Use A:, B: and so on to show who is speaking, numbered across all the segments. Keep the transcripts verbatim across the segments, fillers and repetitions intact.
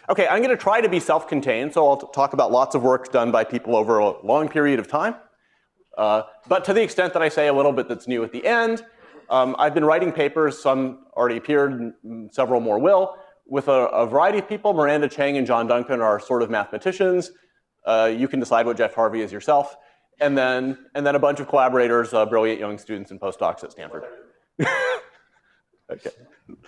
A: Okay, I'm going to try to be self-contained, so I'll talk about lots of work done by people over a long period of time. Uh, but to the extent that I say a little bit that's new at the end, um, I've been writing papers, some already appeared, several more will, with a, a variety of people. Miranda Chang and John Duncan are sort of mathematicians. Uh, you can decide what Jeff Harvey is yourself. And then, and then a bunch of collaborators, uh, brilliant young students and postdocs at Stanford. Okay.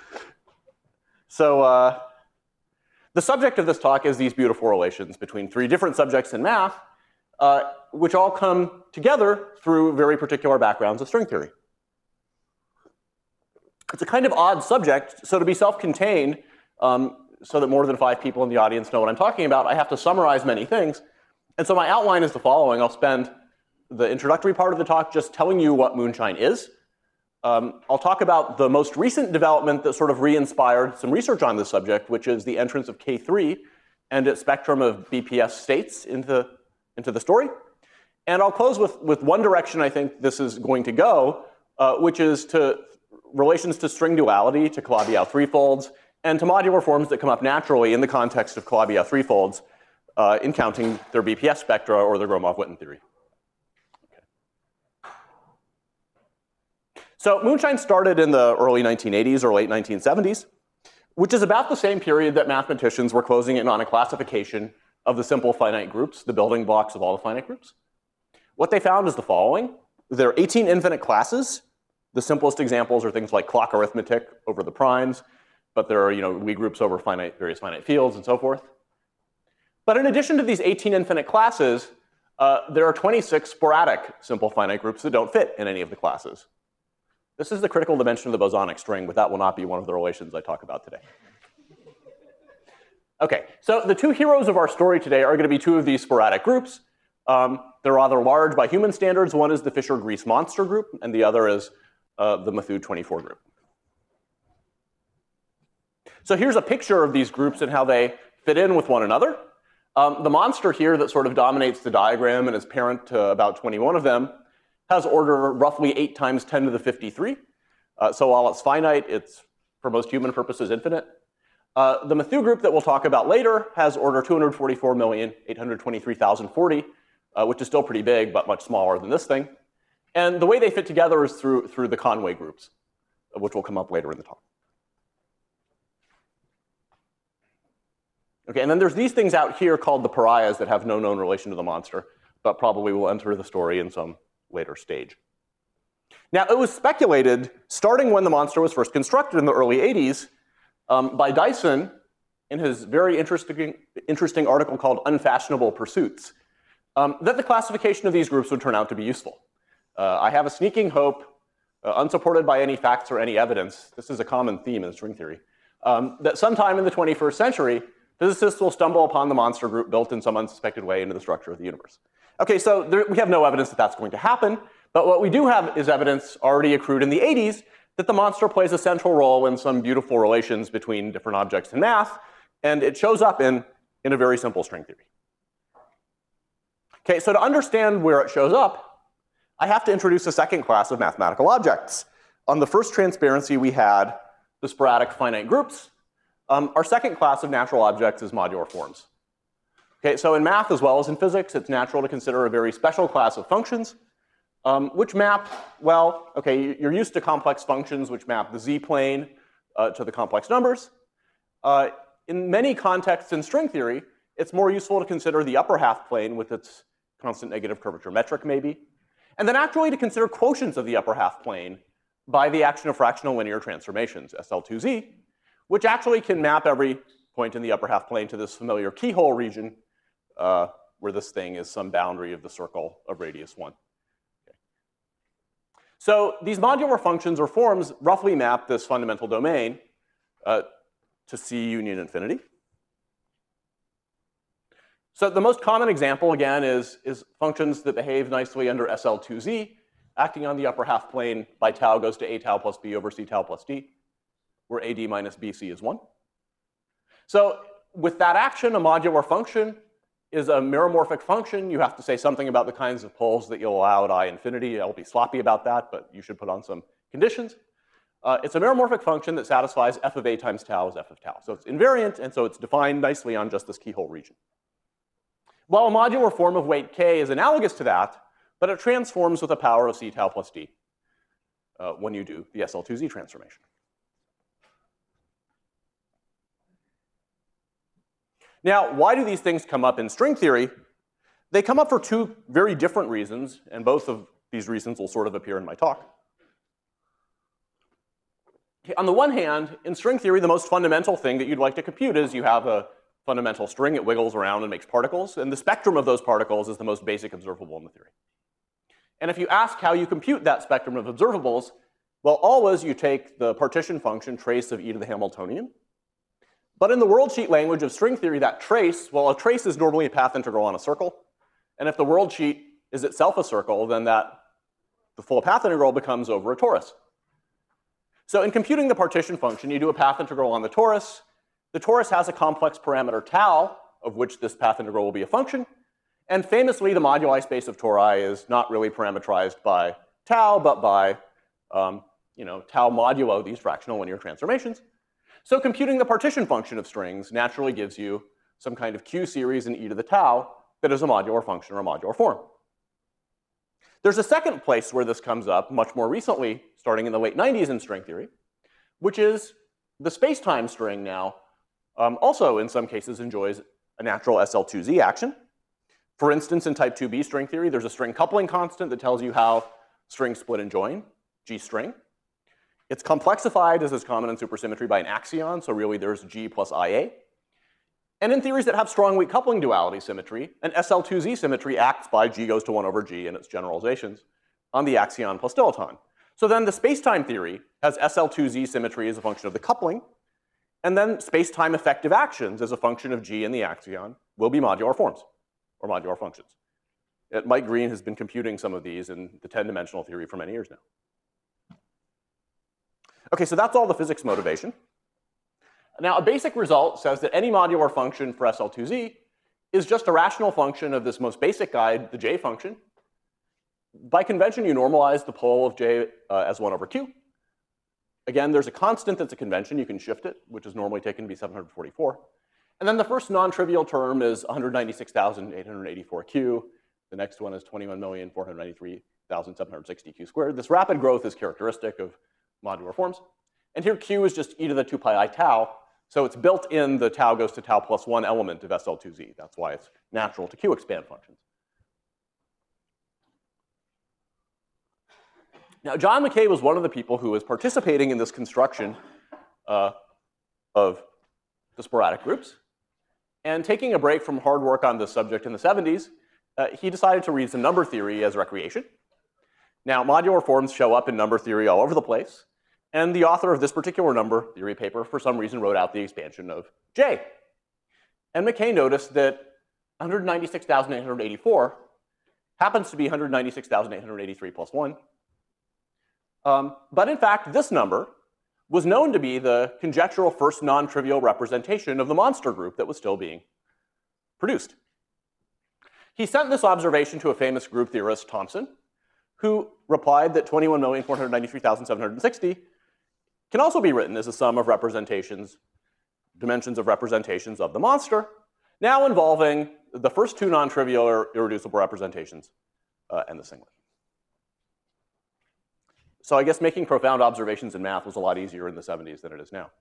A: So uh, the subject of this talk is these beautiful relations between three different subjects in math, uh, which all come together through very particular backgrounds of string theory. It's a kind of odd subject, so to be self-contained, um, so that more than five people in the audience know what I'm talking about, I have to summarize many things. And so my outline is the following. I'll spend the introductory part of the talk just telling you what moonshine is. Um, I'll talk about the most recent development that sort of re-inspired some research on this subject, which is the entrance of K three and its spectrum of B P S states into, into the story. And I'll close with, with one direction I think this is going to go, uh, which is to relations to string duality, to Calabi-Yau threefolds, and to modular forms that come up naturally in the context of Calabi-Yau threefolds uh, in counting their B P S spectra or their Gromov-Witten theory. So moonshine started in the early nineteen eighties or late nineteen seventies, which is about the same period that mathematicians were closing in on a classification of the simple finite groups, the building blocks of all the finite groups. What they found is the following. There are eighteen infinite classes. The simplest examples are things like clock arithmetic over the primes, but there are, you know, Lie groups over finite, various finite fields and so forth. But in addition to these eighteen infinite classes, uh, there are twenty-six sporadic simple finite groups that don't fit in any of the classes. This is the critical dimension of the bosonic string, but that will not be one of the relations I talk about today. Okay, so the two heroes of our story today are going to be two of these sporadic groups. Um, they're rather large by human standards. One is the Fisher-Grease monster group, and the other is uh, the Mathud twenty-four group. So here's a picture of these groups and how they fit in with one another. Um, the monster here that sort of dominates the diagram and is parent to about twenty-one of them has order roughly eight times ten to the fifty-three. Uh, so while it's finite, it's, for most human purposes, infinite. Uh, the Mathud group that we'll talk about later has order two hundred forty-four million eight hundred twenty-three thousand forty, uh, which is still pretty big, but much smaller than this thing. And the way they fit together is through, through the Conway groups, which will come up later in the talk. Okay, and then there's these things out here called the pariahs that have no known relation to the monster, but probably will enter the story in some later stage. Now, it was speculated, starting when the monster was first constructed in the early eighties, um, by Dyson in his very interesting, interesting article called Unfashionable Pursuits, um, that the classification of these groups would turn out to be useful. Uh, I have a sneaking hope, uh, unsupported by any facts or any evidence, this is a common theme in string theory, um, that sometime in the twenty-first century, physicists will stumble upon the monster group built in some unsuspected way into the structure of the universe. Okay, so there, we have no evidence that that's going to happen, but what we do have is evidence already accrued in the eighties that the monster plays a central role in some beautiful relations between different objects in math, and it shows up in, in a very simple string theory. Okay, so to understand where it shows up, I have to introduce a second class of mathematical objects. On the first transparency, we had the sporadic finite groups. Um, our second class of natural objects is modular forms. Okay, so in math as well as in physics, it's natural to consider a very special class of functions, um, which map, well, okay, you're used to complex functions which map the z-plane uh, to the complex numbers. Uh, in many contexts in string theory, it's more useful to consider the upper half plane with its constant negative curvature metric, maybe, and then actually to consider quotients of the upper half plane by the action of fractional linear transformations, S L two Z, which actually can map every point in the upper half plane to this familiar keyhole region, uh, where this thing is some boundary of the circle of radius one. Okay. So these modular functions or forms roughly map this fundamental domain uh, to C union infinity. So the most common example, again, is, is functions that behave nicely under S L two Z, acting on the upper half plane by tau goes to A tau plus B over C tau plus D, where A D minus B C is one. So with that action, a modular function is a meromorphic function. You have to say something about the kinds of poles that you'll allow at I infinity. I'll be sloppy about that, but you should put on some conditions. Uh, it's a meromorphic function that satisfies f of a times tau as f of tau. So it's invariant, and so it's defined nicely on just this keyhole region. While a modular form of weight k is analogous to that, but it transforms with a power of c tau plus d uh, when you do the S L two Z transformation. Now, why do these things come up in string theory? They come up for two very different reasons, and both of these reasons will sort of appear in my talk. Okay, on the one hand, in string theory, the most fundamental thing that you'd like to compute is you have a fundamental string, it wiggles around and makes particles, and the spectrum of those particles is the most basic observable in the theory. And if you ask how you compute that spectrum of observables, well, always you take the partition function trace of e to the Hamiltonian. But in the worldsheet language of string theory, that trace, well, a trace is normally a path integral on a circle. And if the worldsheet is itself a circle, then that the full path integral becomes over a torus. So in computing the partition function, you do a path integral on the torus. The torus has a complex parameter tau, of which this path integral will be a function. And famously, the moduli space of tori is not really parameterized by tau, but by um, you know, tau modulo these fractional linear transformations. So computing the partition function of strings naturally gives you some kind of Q series in e to the tau that is a modular function or a modular form. There's a second place where this comes up much more recently, starting in the late nineties in string theory, which is the space-time string now um, also in some cases enjoys a natural S L two Z action. For instance, in type two B string theory, there's a string coupling constant that tells you how strings split and join, G string. It's complexified, as is common in supersymmetry, by an axion, so really there's G plus I A. And in theories that have strong weak coupling duality symmetry, an S L two Z symmetry acts by G goes to one over G and its generalizations on the axion plus dilaton. So then the space-time theory has S L two Z symmetry as a function of the coupling, and then space-time effective actions as a function of G and the axion will be modular forms, or modular functions. It, Mike Green has been computing some of these in the ten-dimensional theory for many years now. Okay, so that's all the physics motivation. Now, a basic result says that any modular function for S L two Z is just a rational function of this most basic guide, the J function. By convention, you normalize the pole of J uh, as one over Q. Again, there's a constant that's a convention. You can shift it, which is normally taken to be seven hundred forty-four. And then the first non-trivial term is one hundred ninety-six thousand eight hundred eighty-four Q. The next one is twenty-one million four hundred ninety-three thousand seven hundred sixty Q squared. This rapid growth is characteristic of modular forms. And here Q is just e to the two pi I tau. So it's built in the tau goes to tau plus one element of S L two Z. That's why it's natural to Q expand functions. Now, John McKay was one of the people who was participating in this construction uh, of the sporadic groups. And taking a break from hard work on this subject in the seventies, uh, he decided to read some number theory as recreation. Now, modular forms show up in number theory all over the place. And the author of this particular number theory paper, for some reason, wrote out the expansion of J. And McKay noticed that one hundred ninety-six thousand eight hundred eighty-four happens to be one hundred ninety-six thousand eight hundred eighty-three plus one. Um, but in fact, this number was known to be the conjectural first non-trivial representation of the monster group that was still being produced. He sent this observation to a famous group theorist, Thomson, who replied that twenty-one million four hundred ninety-three thousand seven hundred sixty can also be written as a sum of representations, dimensions of representations of the monster, now involving the first two non-trivial or irreducible representations uh, and the singlet. So I guess making profound observations in math was a lot easier in the seventies than it is now.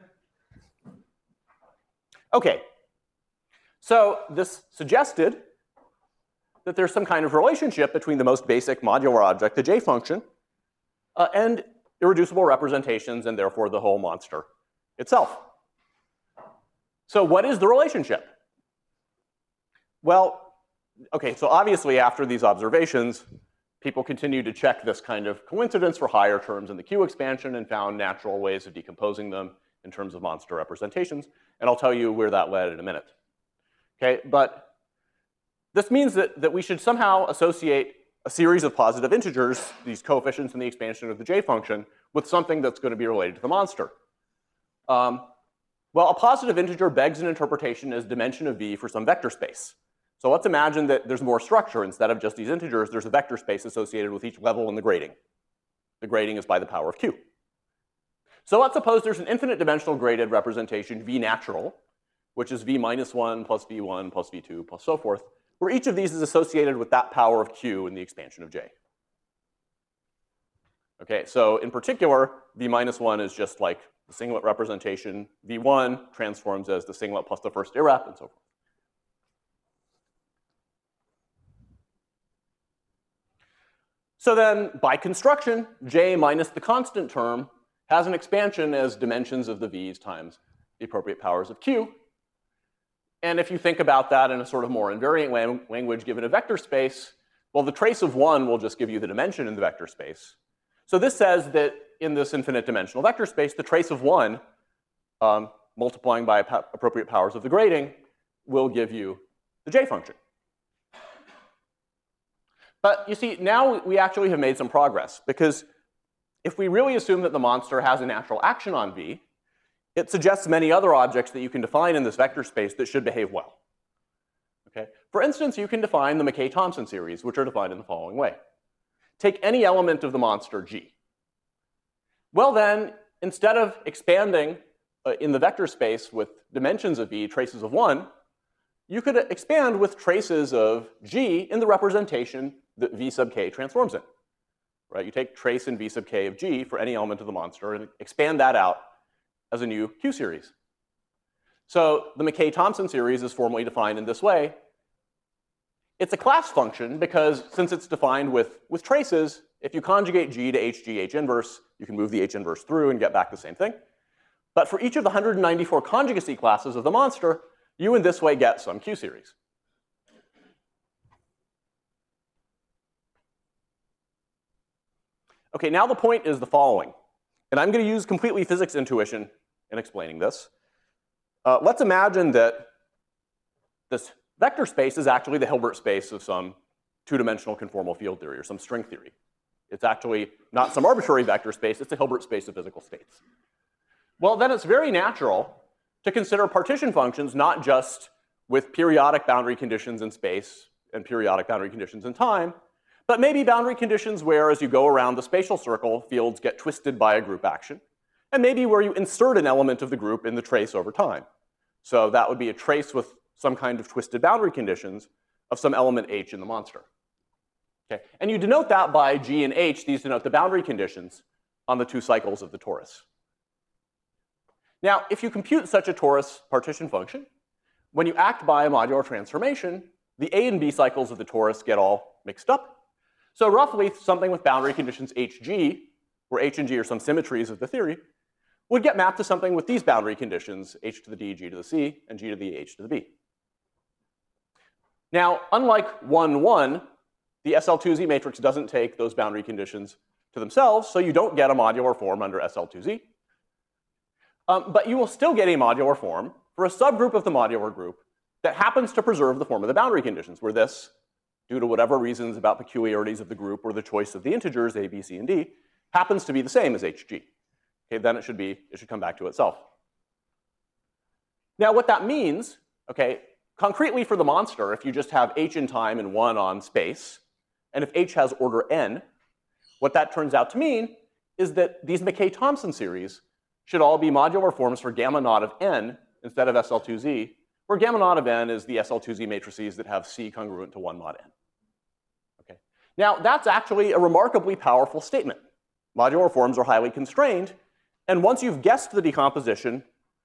A: Okay, so this suggested that there's some kind of relationship between the most basic modular object, the J function, uh, and irreducible representations, and therefore the whole monster itself. So what is the relationship? Well, okay, so obviously after these observations, people continued to check this kind of coincidence for higher terms in the Q expansion and found natural ways of decomposing them in terms of monster representations. And I'll tell you where that led in a minute. Okay, but this means that, that we should somehow associate a series of positive integers, these coefficients in the expansion of the J function, with something that's going to be related to the monster. Um, well, a positive integer begs an interpretation as dimension of V for some vector space. So let's imagine that there's more structure. Instead of just these integers, there's a vector space associated with each level in the grading. The grading is by the power of Q. So let's suppose there's an infinite dimensional graded representation, V natural, which is V minus one plus V one plus V two plus so forth, where each of these is associated with that power of Q in the expansion of J. Okay, so in particular, V minus one is just like the singlet representation. V one transforms as the singlet plus the first irrep and so forth. So then, by construction, J minus the constant term has an expansion as dimensions of the V's times the appropriate powers of Q. And if you think about that in a sort of more invariant lang language given a vector space, well, the trace of one will just give you the dimension in the vector space. So this says that in this infinite dimensional vector space, the trace of one, um, multiplying by appropriate powers of the grading, will give you the J function. But you see, now we actually have made some progress, because if we really assume that the monster has a natural action on V, it suggests many other objects that you can define in this vector space that should behave well. Okay? For instance, you can define the McKay-Thompson series, which are defined in the following way. Take any element of the monster G. Well then, instead of expanding uh, in the vector space with dimensions of V, traces of one, you could expand with traces of G in the representation that V sub k transforms in. Right? You take trace in V sub k of G for any element of the monster and expand that out as a new Q series. So the McKay-Thompson series is formally defined in this way. It's a class function because since it's defined with, with traces, if you conjugate G to H G H inverse, you can move the H inverse through and get back the same thing. But for each of the one hundred ninety-four conjugacy classes of the monster, you in this way get some Q series. Okay, now the point is the following. And I'm going to use completely physics intuition in explaining this. Uh, let's imagine that this vector space is actually the Hilbert space of some two-dimensional conformal field theory or some string theory. It's actually not some arbitrary vector space, it's a Hilbert space of physical states. Well, then it's very natural to consider partition functions not just with periodic boundary conditions in space and periodic boundary conditions in time, but maybe boundary conditions where, as you go around the spatial circle, fields get twisted by a group action, and maybe where you insert an element of the group in the trace over time. So that would be a trace with some kind of twisted boundary conditions of some element H in the monster. Okay? And you denote that by G and H. These denote the boundary conditions on the two cycles of the torus. Now, if you compute such a torus partition function, when you act by a modular transformation, the A and B cycles of the torus get all mixed up. So roughly, something with boundary conditions H G, where H and G are some symmetries of the theory, would get mapped to something with these boundary conditions, H to the D, G to the C, and G to the H to the B. Now, unlike one, one, the S L two Z matrix doesn't take those boundary conditions to themselves, so you don't get a modular form under S L two Z. Um, but you will still get a modular form for a subgroup of the modular group that happens to preserve the form of the boundary conditions, where this, due to whatever reasons about peculiarities of the group or the choice of the integers A, B, C, and D, happens to be the same as H G. Okay, then it should be, it should come back to itself. Now what that means, okay, concretely for the monster, if you just have H in time and one on space, and if H has order n, what that turns out to mean is that these McKay-Thompson series should all be modular forms for gamma naught of n instead of S L two Z, where gamma naught of n is the S L two Z matrices that have C congruent to one mod n. Okay. Now that's actually a remarkably powerful statement. Modular forms are highly constrained, and once you've guessed the decomposition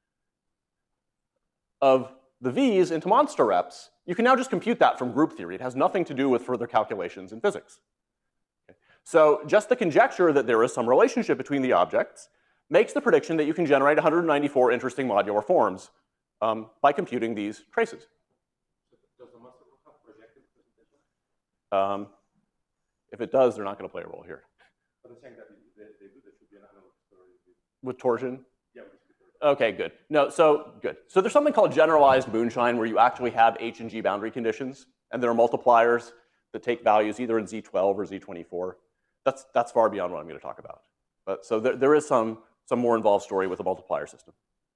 A: of the V's into monster reps, you can now just compute that from group theory. It has nothing to do with further calculations in physics. Okay. So just the conjecture that there is some relationship between the objects makes the prediction that you can generate one hundred ninety-four interesting modular forms um, by computing these traces.
B: Does the monster have projective presentation?
A: Um, if it does, they're not going to play a role here.
B: But I'm saying that they, they do, there should be an analog story.
A: With torsion?
B: Yeah, with torsion.
A: Okay, good. No, so good. So there's something called generalized moonshine where you actually have H and G boundary conditions, and there are multipliers that take values either in Z twelve or Z twenty-four. That's, that's far beyond what I'm going to talk about. But so there, there is some, some more involved story with a multiplier system.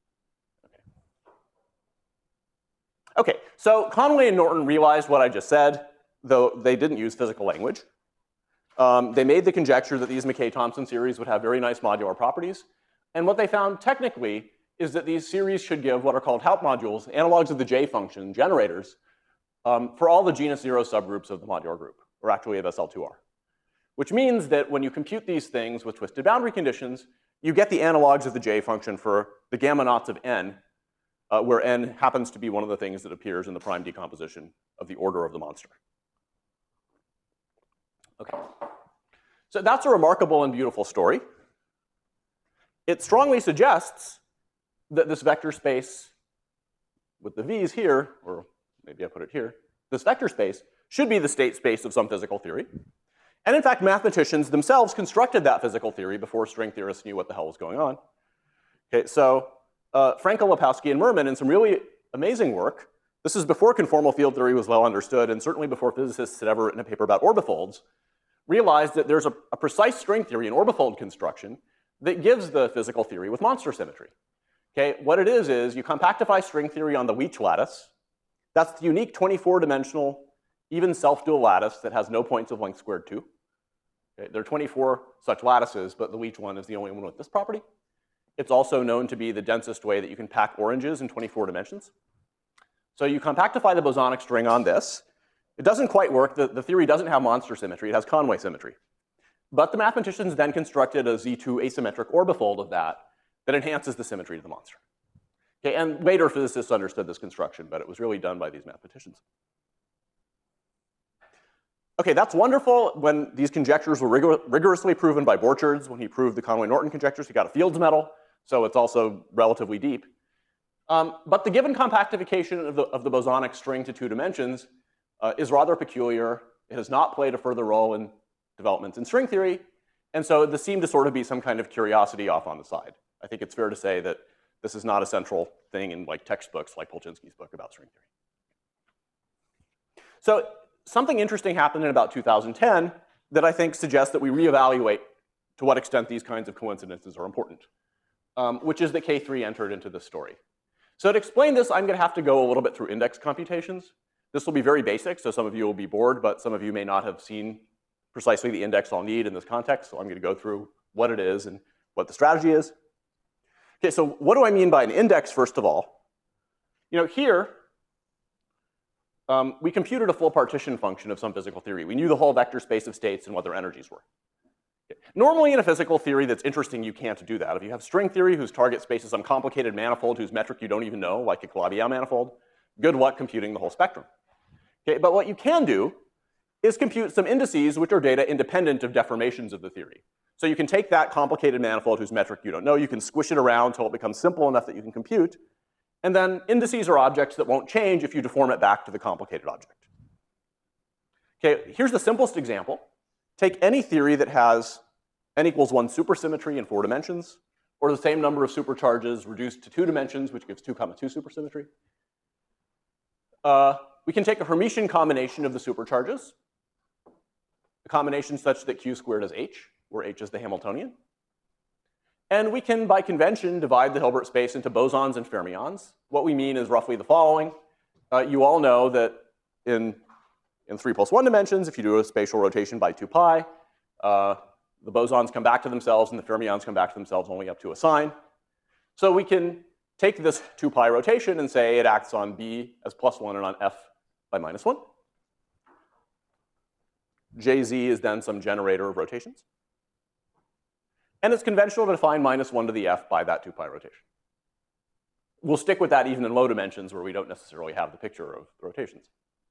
A: Okay. Okay, so Conway and Norton realized what I just said, though they didn't use physical language. Um, they made the conjecture that these McKay-Thompson series would have very nice modular properties. And what they found technically is that these series should give what are called Haupt modules, analogs of the J function, generators, um, for all the genus zero subgroups of the modular group, or actually of S L two R. Which means that when you compute these things with twisted boundary conditions, you get the analogs of the J function for the gamma knots of n, uh, where n happens to be one of the things that appears in the prime decomposition of the order of the monster. Okay. So that's a remarkable and beautiful story. It strongly suggests that this vector space with the v's here, or maybe I put it here, this vector space should be the state space of some physical theory. And in fact, mathematicians themselves constructed that physical theory before string theorists knew what the hell was going on. Okay, so uh, Frankel, Lapowski, and Mermin, in some really amazing work, this is before conformal field theory was well understood, and certainly before physicists had ever written a paper about orbifolds, realized that there's a, a precise string theory in orbifold construction that gives the physical theory with monster symmetry. Okay, what it is is you compactify string theory on the Weech lattice. That's the unique twenty-four dimensional, even self-dual lattice that has no points of length squared two. Okay, there are twenty-four such lattices, but the Weech one is the only one with this property. It's also known to be the densest way that you can pack oranges in twenty-four dimensions. So you compactify the bosonic string on this. It doesn't quite work. The, the theory doesn't have monster symmetry. It has Conway symmetry. But the mathematicians then constructed a Z two asymmetric orbifold of that that enhances the symmetry of the monster. Okay, and later physicists understood this construction, but it was really done by these mathematicians. Okay, that's wonderful when these conjectures were rigor rigorously proven by Borchards. When he proved the Conway-Norton conjectures, he got a Fields medal, so it's also relatively deep. Um, but the given compactification of the, of the bosonic string to two dimensions uh, is rather peculiar. It has not played a further role in developments in string theory, and so this seemed to sort of be some kind of curiosity off on the side. I think it's fair to say that this is not a central thing in like textbooks like Polchinski's book about string theory. So something interesting happened in about two thousand ten that I think suggests that we reevaluate to what extent these kinds of coincidences are important, um, which is that K three entered into this story. So to explain this, I'm going to have to go a little bit through index computations. This will be very basic, so some of you will be bored, but some of you may not have seen precisely the index I'll need in this context, so I'm going to go through what it is and what the strategy is. Okay, so what do I mean by an index, first of all? You know, here, um, we computed a full partition function of some physical theory. We knew the whole vector space of states and what their energies were. Okay. Normally in a physical theory that's interesting, you can't do that. If you have string theory whose target space is some complicated manifold whose metric you don't even know, like a Calabi-Yau manifold, good luck computing the whole spectrum. Okay, but what you can do is compute some indices which are data independent of deformations of the theory. So you can take that complicated manifold whose metric you don't know, you can squish it around until it becomes simple enough that you can compute, and then indices are objects that won't change if you deform it back to the complicated object. Okay, here's the simplest example. Take any theory that has n equals one supersymmetry in four dimensions, or the same number of supercharges reduced to two dimensions, which gives two comma two supersymmetry. Uh, we can take a Hermitian combination of the supercharges, a combination such that Q squared is H, where H is the Hamiltonian. And we can, by convention, divide the Hilbert space into bosons and fermions. What we mean is roughly the following. Uh, you all know that in, in three plus one dimensions, if you do a spatial rotation by two pi, uh, the bosons come back to themselves and the fermions come back to themselves only up to a sign. So we can take this two pi rotation and say it acts on B as plus one and on F by minus one. J Z is then some generator of rotations. And it's conventional to define minus one to the F by that two pi rotation. We'll stick with that even in low dimensions where we don't necessarily have the picture of the rotations.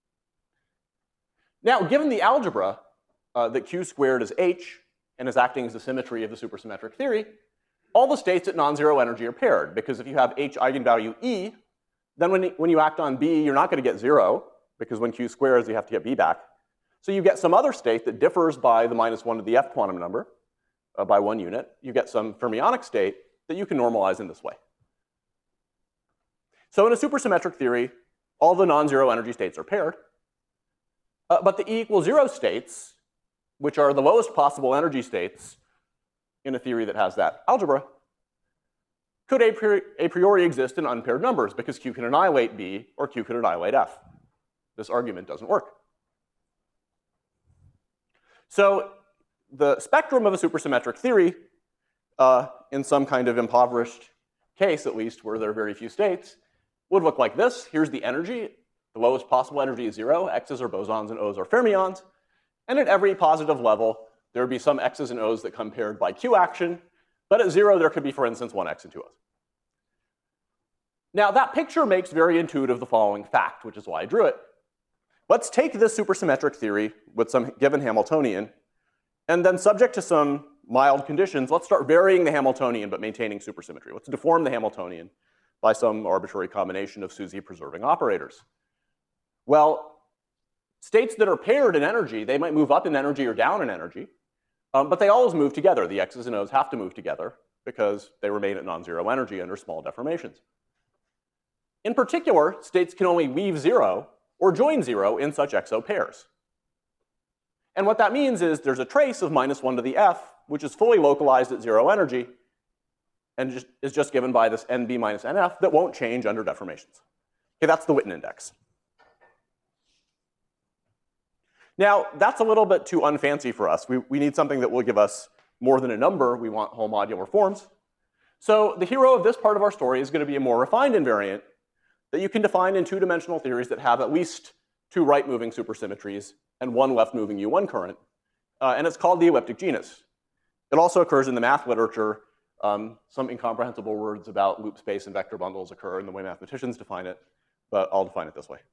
A: Now, given the algebra uh, that Q squared is H and is acting as the symmetry of the supersymmetric theory, all the states at non-zero energy are paired, because if you have H eigenvalue E, then when, when you act on B, you're not going to get zero, because when Q squares, you have to get B back. So you get some other state that differs by the minus one to the F quantum number, uh, by one unit. You get some fermionic state that you can normalize in this way. So in a supersymmetric theory, all the non-zero energy states are paired. Uh, but the E equals zero states, which are the lowest possible energy states in a theory that has that algebra, could a priori, a priori exist in unpaired numbers, because Q can annihilate B or Q can annihilate F. This argument doesn't work. So the spectrum of a supersymmetric theory uh, in some kind of impoverished case, at least, where there are very few states, would look like this. Here's the energy. The lowest possible energy is zero. X's are bosons and O's are fermions. And at every positive level, there would be some X's and O's that come paired by Q action. But at zero, there could be, for instance, one X and two O's. Now, that picture makes very intuitive the following fact, which is why I drew it. Let's take this supersymmetric theory with some given Hamiltonian, and then subject to some mild conditions, let's start varying the Hamiltonian but maintaining supersymmetry. Let's deform the Hamiltonian by some arbitrary combination of SUSY-preserving operators. Well, states that are paired in energy, they might move up in energy or down in energy, um, but they always move together. The X's and O's have to move together because they remain at non-zero energy under small deformations. In particular, states can only leave zero or join zero in such X O pairs. And what that means is there's a trace of minus one to the F, which is fully localized at zero energy, and just, is just given by this N B minus N F that won't change under deformations. Okay, that's the Witten index. Now, that's a little bit too unfancy for us. We, we need something that will give us more than a number. We want whole modular forms. So the hero of this part of our story is going to be a more refined invariant that you can define in two-dimensional theories that have at least two right-moving supersymmetries and one left-moving U one current. Uh, and it's called the elliptic genus. It also occurs in the math literature. Um, some incomprehensible words about loop space and vector bundles occur in the way mathematicians define it, but I'll define it this way.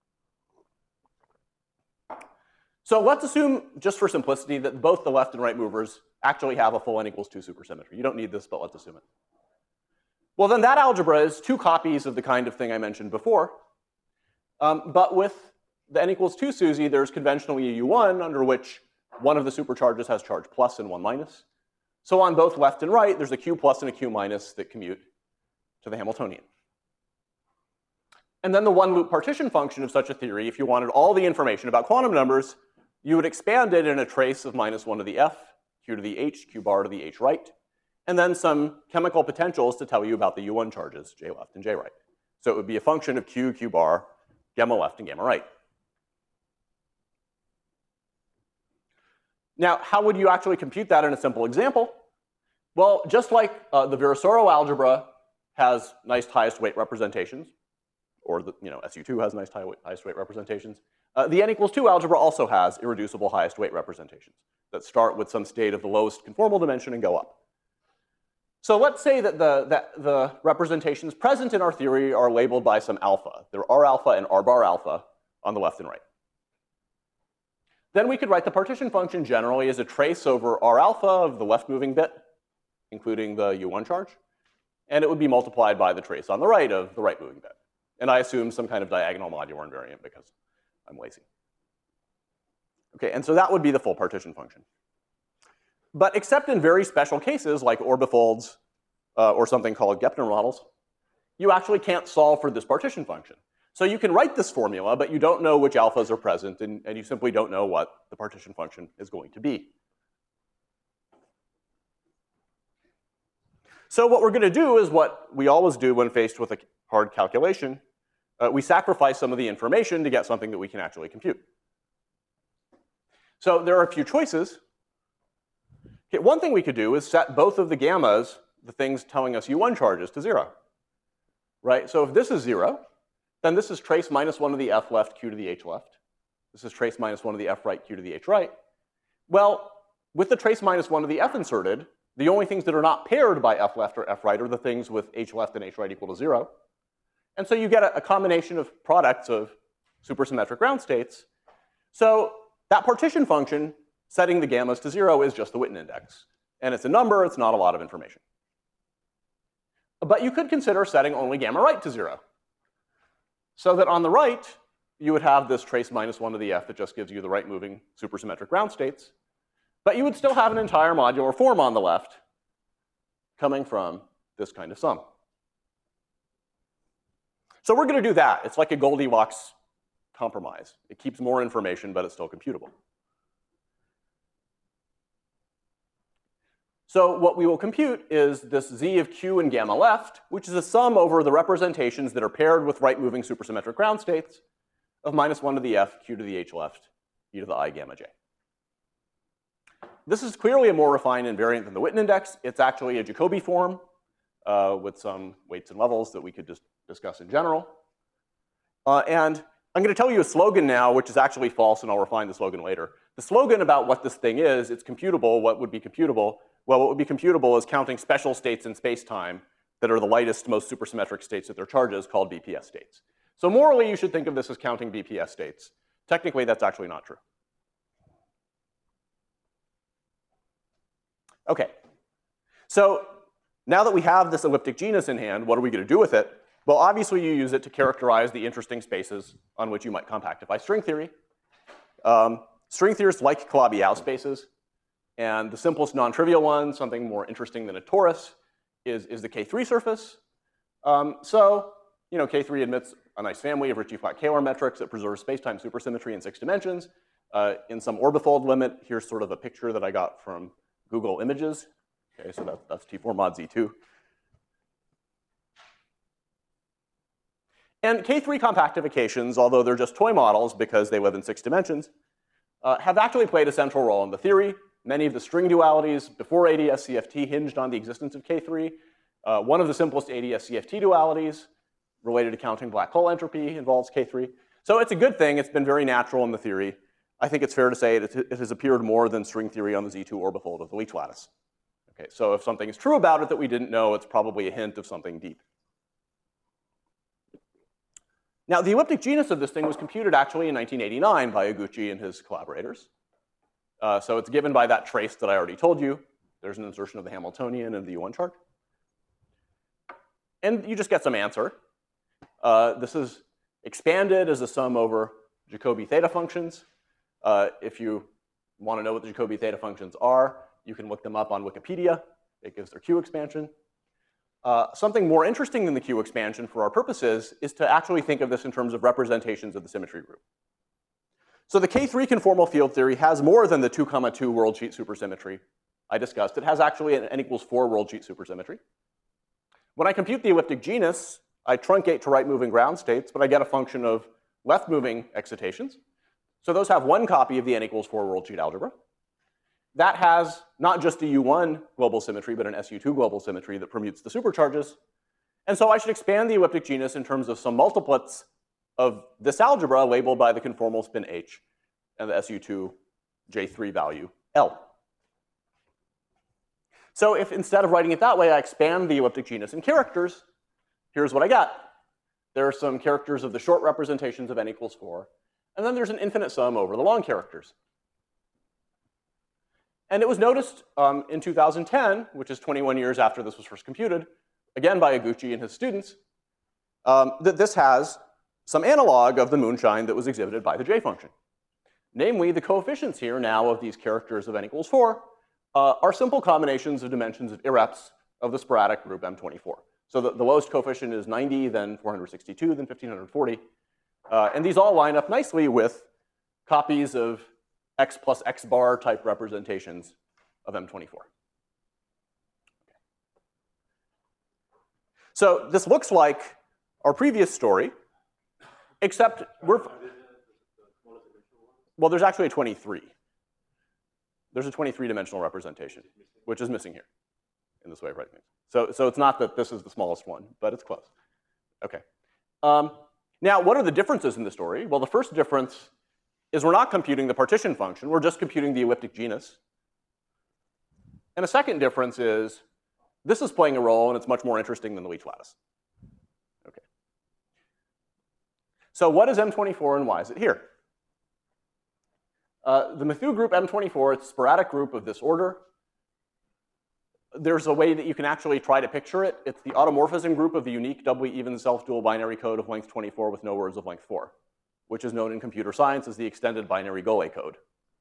A: So let's assume, just for simplicity, that both the left and right movers actually have a full n equals two supersymmetry. You don't need this, but let's assume it. Well, then that algebra is two copies of the kind of thing I mentioned before. Um, but with the n equals two SUSY, there's conventionally a U one under which one of the supercharges has charge plus and one minus. So on both left and right, there's a Q plus and a Q minus that commute to the Hamiltonian. And then the one-loop partition function of such a theory, if you wanted all the information about quantum numbers, you would expand it in a trace of minus one to the F, Q to the H, Q bar to the H right, and then some chemical potentials to tell you about the U one charges, J left and J right. So it would be a function of Q, Q bar, gamma left, and gamma right. Now, how would you actually compute that in a simple example? Well, just like uh, the Virasoro algebra has nice highest weight representations, or the, you know, S U two has nice highest weight representations, uh, the n equals two algebra also has irreducible highest weight representations that start with some state of the lowest conformal dimension and go up. So let's say that the, that the representations present in our theory are labeled by some alpha. There are R alpha and R bar alpha on the left and right. Then we could write the partition function generally as a trace over R alpha of the left moving bit, including the U one charge, and it would be multiplied by the trace on the right of the right moving bit. And I assume some kind of diagonal modular invariant because I'm lazy. Okay, and so that would be the full partition function. But except in very special cases like orbifolds uh, or something called Gepner models, you actually can't solve for this partition function. So you can write this formula, but you don't know which alphas are present, and, and you simply don't know what the partition function is going to be. So what we're going to do is what we always do when faced with a hard calculation. Uh, we sacrifice some of the information to get something that we can actually compute. So there are a few choices. Okay, one thing we could do is set both of the gammas, the things telling us U one charges, to zero. Right? So if this is zero, then this is trace minus one to the F left, Q to the H left. This is trace minus one to the F right, Q to the H right. Well, with the trace minus one to the F inserted, the only things that are not paired by F left or F right are the things with H left and H right equal to zero. And so you get a, a combination of products of supersymmetric ground states. So that partition function, setting the gammas to zero, is just the Witten index. And it's a number, it's not a lot of information. But you could consider setting only gamma right to zero. So that on the right, you would have this trace minus one to the F that just gives you the right moving supersymmetric ground states. But you would still have an entire modular form on the left coming from this kind of sum. So we're going to do that. It's like a Goldilocks compromise. It keeps more information, but it's still computable. So what we will compute is this z of q and gamma left, which is a sum over the representations that are paired with right-moving supersymmetric ground states of minus one to the f, q to the h left, e to the I gamma j. this is clearly a more refined invariant than the Witten index. It's actually a Jacobi form uh, with some weights and levels that we could just discuss in general. Uh, and I'm going to tell you a slogan now, which is actually false, and I'll refine the slogan later. The slogan about what this thing is, it's computable. What would be computable? Well, what would be computable is counting special states in space-time that are the lightest, most supersymmetric states at their charges, called B P S states. So morally, you should think of this as counting B P S states. Technically, that's actually not true. OK. So now that we have this elliptic genus in hand, what are we going to do with it? Well, obviously, you use it to characterize the interesting spaces on which you might compactify string theory. Um, string theorists like Calabi-Yau spaces. And the simplest non-trivial one, something more interesting than a torus, is, is the K three surface. Um, so you know, K three admits a nice family of Ricci-flat Kähler metrics that preserves space-time supersymmetry in six dimensions. Uh, in some orbifold limit, here's sort of a picture that I got from Google Images. Okay, so that, that's T four mod Z two. And K three compactifications, although they're just toy models because they live in six dimensions, uh, have actually played a central role in the theory. Many of the string dualities before A D S C F T hinged on the existence of K three. Uh, one of the simplest A D S C F T dualities related to counting black hole entropy involves K three. So it's a good thing. It's been very natural in the theory. I think it's fair to say it, it has appeared more than string theory on the Z two orbifold of the Leech lattice. Okay, so if something is true about it that we didn't know, it's probably a hint of something deep. Now, the elliptic genus of this thing was computed actually in nineteen eighty-nine by Iguchi and his collaborators. Uh, so it's given by that trace that I already told you. There's an insertion of the Hamiltonian in the U one chart. And you just get some answer. Uh, this is expanded as a sum over Jacobi theta functions. Uh, if you want to know what the Jacobi theta functions are, you can look them up on Wikipedia. It gives their Q expansion. Uh, something more interesting than the Q expansion for our purposes is to actually think of this in terms of representations of the symmetry group. So the K three conformal field theory has more than the two comma two worldsheet supersymmetry I discussed. It has actually an n equals four worldsheet supersymmetry. When I compute the elliptic genus, I truncate to right-moving ground states, but I get a function of left-moving excitations. So those have one copy of the n equals four worldsheet algebra. That has not just a U one global symmetry, but an S U two global symmetry that permutes the supercharges. And so I should expand the elliptic genus in terms of some multiplets of this algebra labeled by the conformal spin H and the S U two J three value L. So if instead of writing it that way, I expand the elliptic genus in characters, here's what I get. There are some characters of the short representations of n equals four. And then there's an infinite sum over the long characters. And it was noticed um, in two thousand ten, which is twenty-one years after this was first computed, again by Iguchi and his students, um, that this has some analog of the moonshine that was exhibited by the J function. Namely, the coefficients here now of these characters of n equals four uh, are simple combinations of dimensions of irreps of the sporadic group M twenty-four. So the, the lowest coefficient is ninety, then four hundred sixty-two, then fifteen forty. Uh, and these all line up nicely with copies of x plus x bar type representations of M twenty-four. Okay. So this looks like our previous story, except we're, well, there's actually a twenty-three. There's a twenty-three dimensional representation, which is missing here in this way of writing things. So, so it's not that this is the smallest one, but it's close. Okay. Um, now, what are the differences in the story? Well, the first difference is we're not computing the partition function. We're just computing the elliptic genus. And a second difference is this is playing a role, and it's much more interesting than the Leech lattice. Okay. So what is M twenty-four, and why is it here? Uh, the Mathieu group M twenty-four, it's a sporadic group of this order. There's a way that you can actually try to picture it. It's the automorphism group of the unique doubly even self-dual binary code of length twenty-four with no words of length four, which is known in computer science as the extended binary Golay code.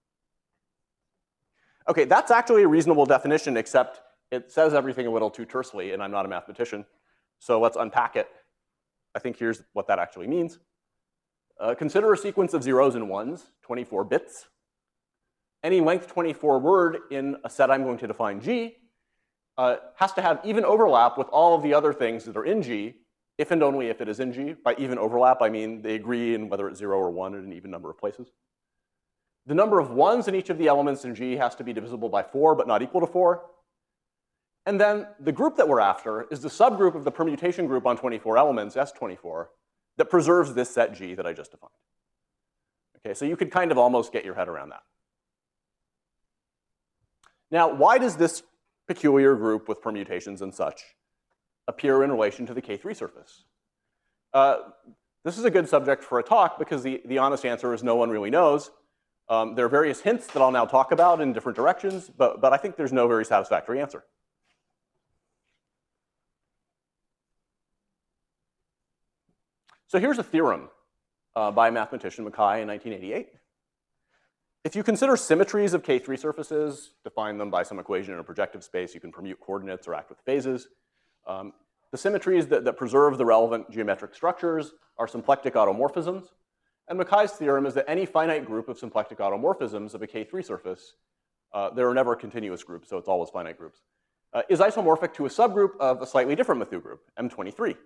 A: Okay, that's actually a reasonable definition, except it says everything a little too tersely, and I'm not a mathematician. So let's unpack it. I think here's what that actually means. Uh, consider a sequence of zeros and ones, twenty-four bits. Any length twenty-four word in a set I'm going to define G uh, has to have even overlap with all of the other things that are in G, if and only if it is in G. By even overlap, I mean they agree in whether it's zero or one in an even number of places. The number of ones in each of the elements in G has to be divisible by four, but not equal to four. And then the group that we're after is the subgroup of the permutation group on twenty-four elements, S twenty-four, that preserves this set G that I just defined. Okay, so you could kind of almost get your head around that. Now, why does this peculiar group with permutations and such appear in relation to the K three surface? Uh, this is a good subject for a talk because the, the honest answer is no one really knows. Um, there are various hints that I'll now talk about in different directions, but, but I think there's no very satisfactory answer. So here's a theorem uh, by mathematician Mackay in nineteen eighty-eight. If you consider symmetries of K three surfaces, define them by some equation in a projective space, you can permute coordinates or act with phases. Um, the symmetries that, that preserve the relevant geometric structures are symplectic automorphisms. And Mackay's theorem is that any finite group of symplectic automorphisms of a K three surface, uh, there are never continuous groups, so it's always finite groups, uh, is isomorphic to a subgroup of a slightly different Mathieu group, M twenty-three.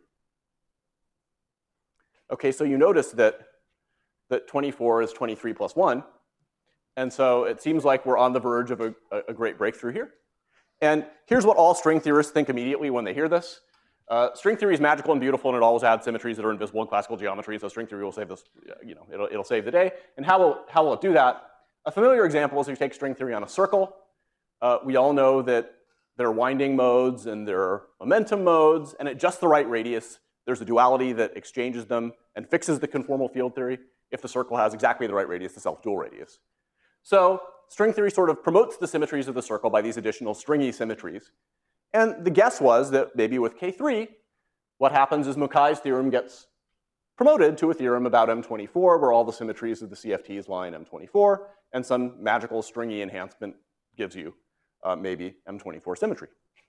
A: Okay, so you notice that, that twenty-four is twenty-three plus one. And so it seems like we're on the verge of a, a great breakthrough here. And here's what all string theorists think immediately when they hear this. Uh, string theory is magical and beautiful, and it always adds symmetries that are invisible in classical geometry, so string theory will save this, you know, it'll, it'll save the day. And how will, how will it do that? A familiar example is if you take string theory on a circle. Uh, we all know that there are winding modes and there are momentum modes, and at just the right radius, there's a duality that exchanges them and fixes the conformal field theory if the circle has exactly the right radius, the self-dual radius. So string theory sort of promotes the symmetries of the circle by these additional stringy symmetries. And the guess was that maybe with K three, what happens is Mackay's theorem gets promoted to a theorem about M twenty-four, where all the symmetries of the C F Ts lie in M twenty-four, and some magical stringy enhancement gives you uh, maybe M twenty-four symmetry.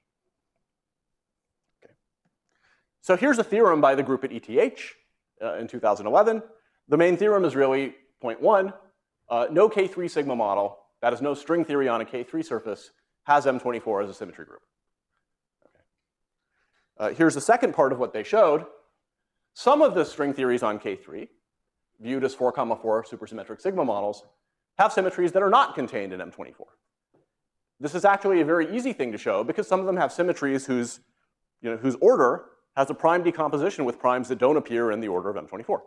A: Okay. So here's a theorem by the group at E T H uh, in two thousand eleven. The main theorem is really point one. Uh, no K three sigma model, that is no string theory on a K three surface, has M twenty-four as a symmetry group. Uh, here's the second part of what they showed. Some of the string theories on K three, viewed as four comma four supersymmetric sigma models, have symmetries that are not contained in M twenty-four. This is actually a very easy thing to show because some of them have symmetries whose, you know, whose order has a prime decomposition with primes that don't appear in the order of M twenty-four.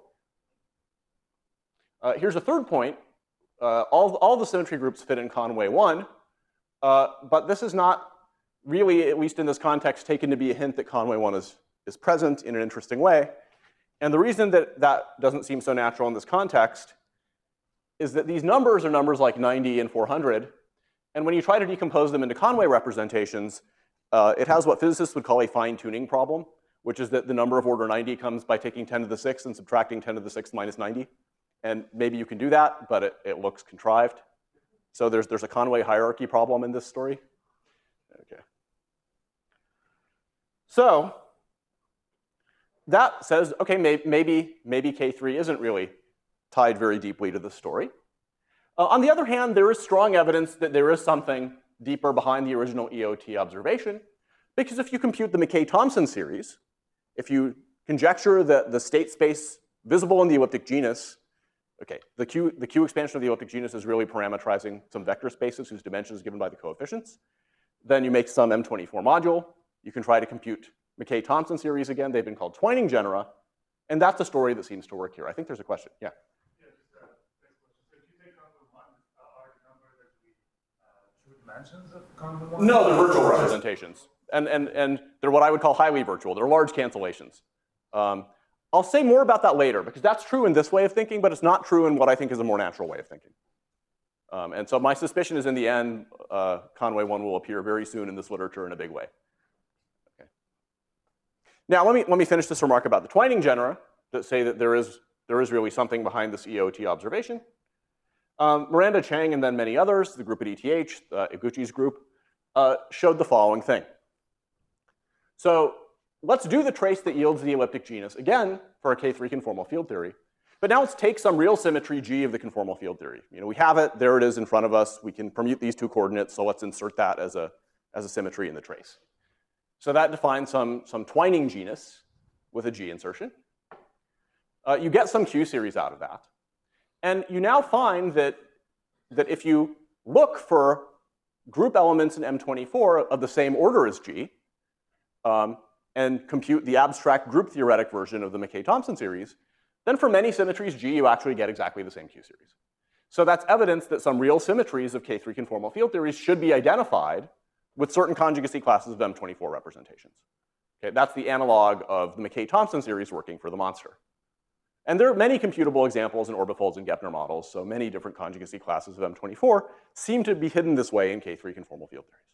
A: Uh, here's a third point. Uh, all, all the symmetry groups fit in Conway one, uh, but this is not really, at least in this context, taken to be a hint that Conway one is, is present in an interesting way. And the reason that that doesn't seem so natural in this context is that these numbers are numbers like ninety and four hundred. And when you try to decompose them into Conway representations, uh, it has what physicists would call a fine-tuning problem, which is that the number of order ninety comes by taking ten to the sixth and subtracting ten to the sixth minus ninety. And maybe you can do that, but it, it looks contrived. So there's, there's a Conway hierarchy problem in this story. Okay. So that says, okay, may, maybe, maybe K three isn't really tied very deeply to the story. Uh, on the other hand, there is strong evidence that there is something deeper behind the original E O T observation, because if you compute the McKay-Thompson series, if you conjecture that the state space visible in the elliptic genus, okay, the Q, the Q expansion of the elliptic genus is really parametrizing some vector spaces whose dimension is given by the coefficients. Then you make some M twenty-four module. You can try to compute McKay-Thompson series again. They've been called Twining genera. And that's a story that seems to work here. I think there's a question. Yeah?
C: Yeah, just a quick question. So if you take Conway one, are the numbers actually uh, true dimensions of Conway one?
A: No, they're virtual representations. And, and, and they're what I would call highly virtual. They're large cancellations. Um, I'll say more about that later, because that's true in this way of thinking, but it's not true in what I think is a more natural way of thinking. Um, and so my suspicion is in the end, uh, Conway one will appear very soon in this literature in a big way. Okay. Now, let me, let me finish this remark about the Twining genera that say that there is, there is really something behind this E O T observation. Um, Miranda Chang and then many others, the group at E T H, uh, Iguchi's group, uh, showed the following thing. So let's do the trace that yields the elliptic genus, again, for a K three conformal field theory. But now let's take some real symmetry G of the conformal field theory. You know, we have it, there it is in front of us. We can permute these two coordinates, so let's insert that as a, as a symmetry in the trace. So that defines some, some Twining genus with a G insertion. Uh, you get some Q series out of that. And you now find that that if you look for group elements in M twenty-four of the same order as G, um, and compute the abstract group theoretic version of the McKay-Thompson series, then for many symmetries G, you actually get exactly the same Q series. So that's evidence that some real symmetries of K three conformal field theories should be identified with certain conjugacy classes of M twenty-four representations. Okay, that's the analog of the McKay-Thompson series working for the monster. And there are many computable examples in orbifolds and Gepner models, so many different conjugacy classes of M twenty-four seem to be hidden this way in K three conformal field theories.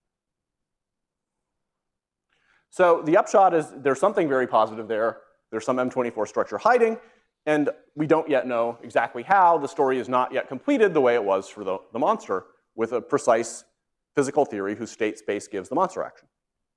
A: So the upshot is there's something very positive there. There's some M twenty-four structure hiding, and we don't yet know exactly how. The story is not yet completed the way it was for the, the monster, with a precise physical theory whose state space gives the monster action.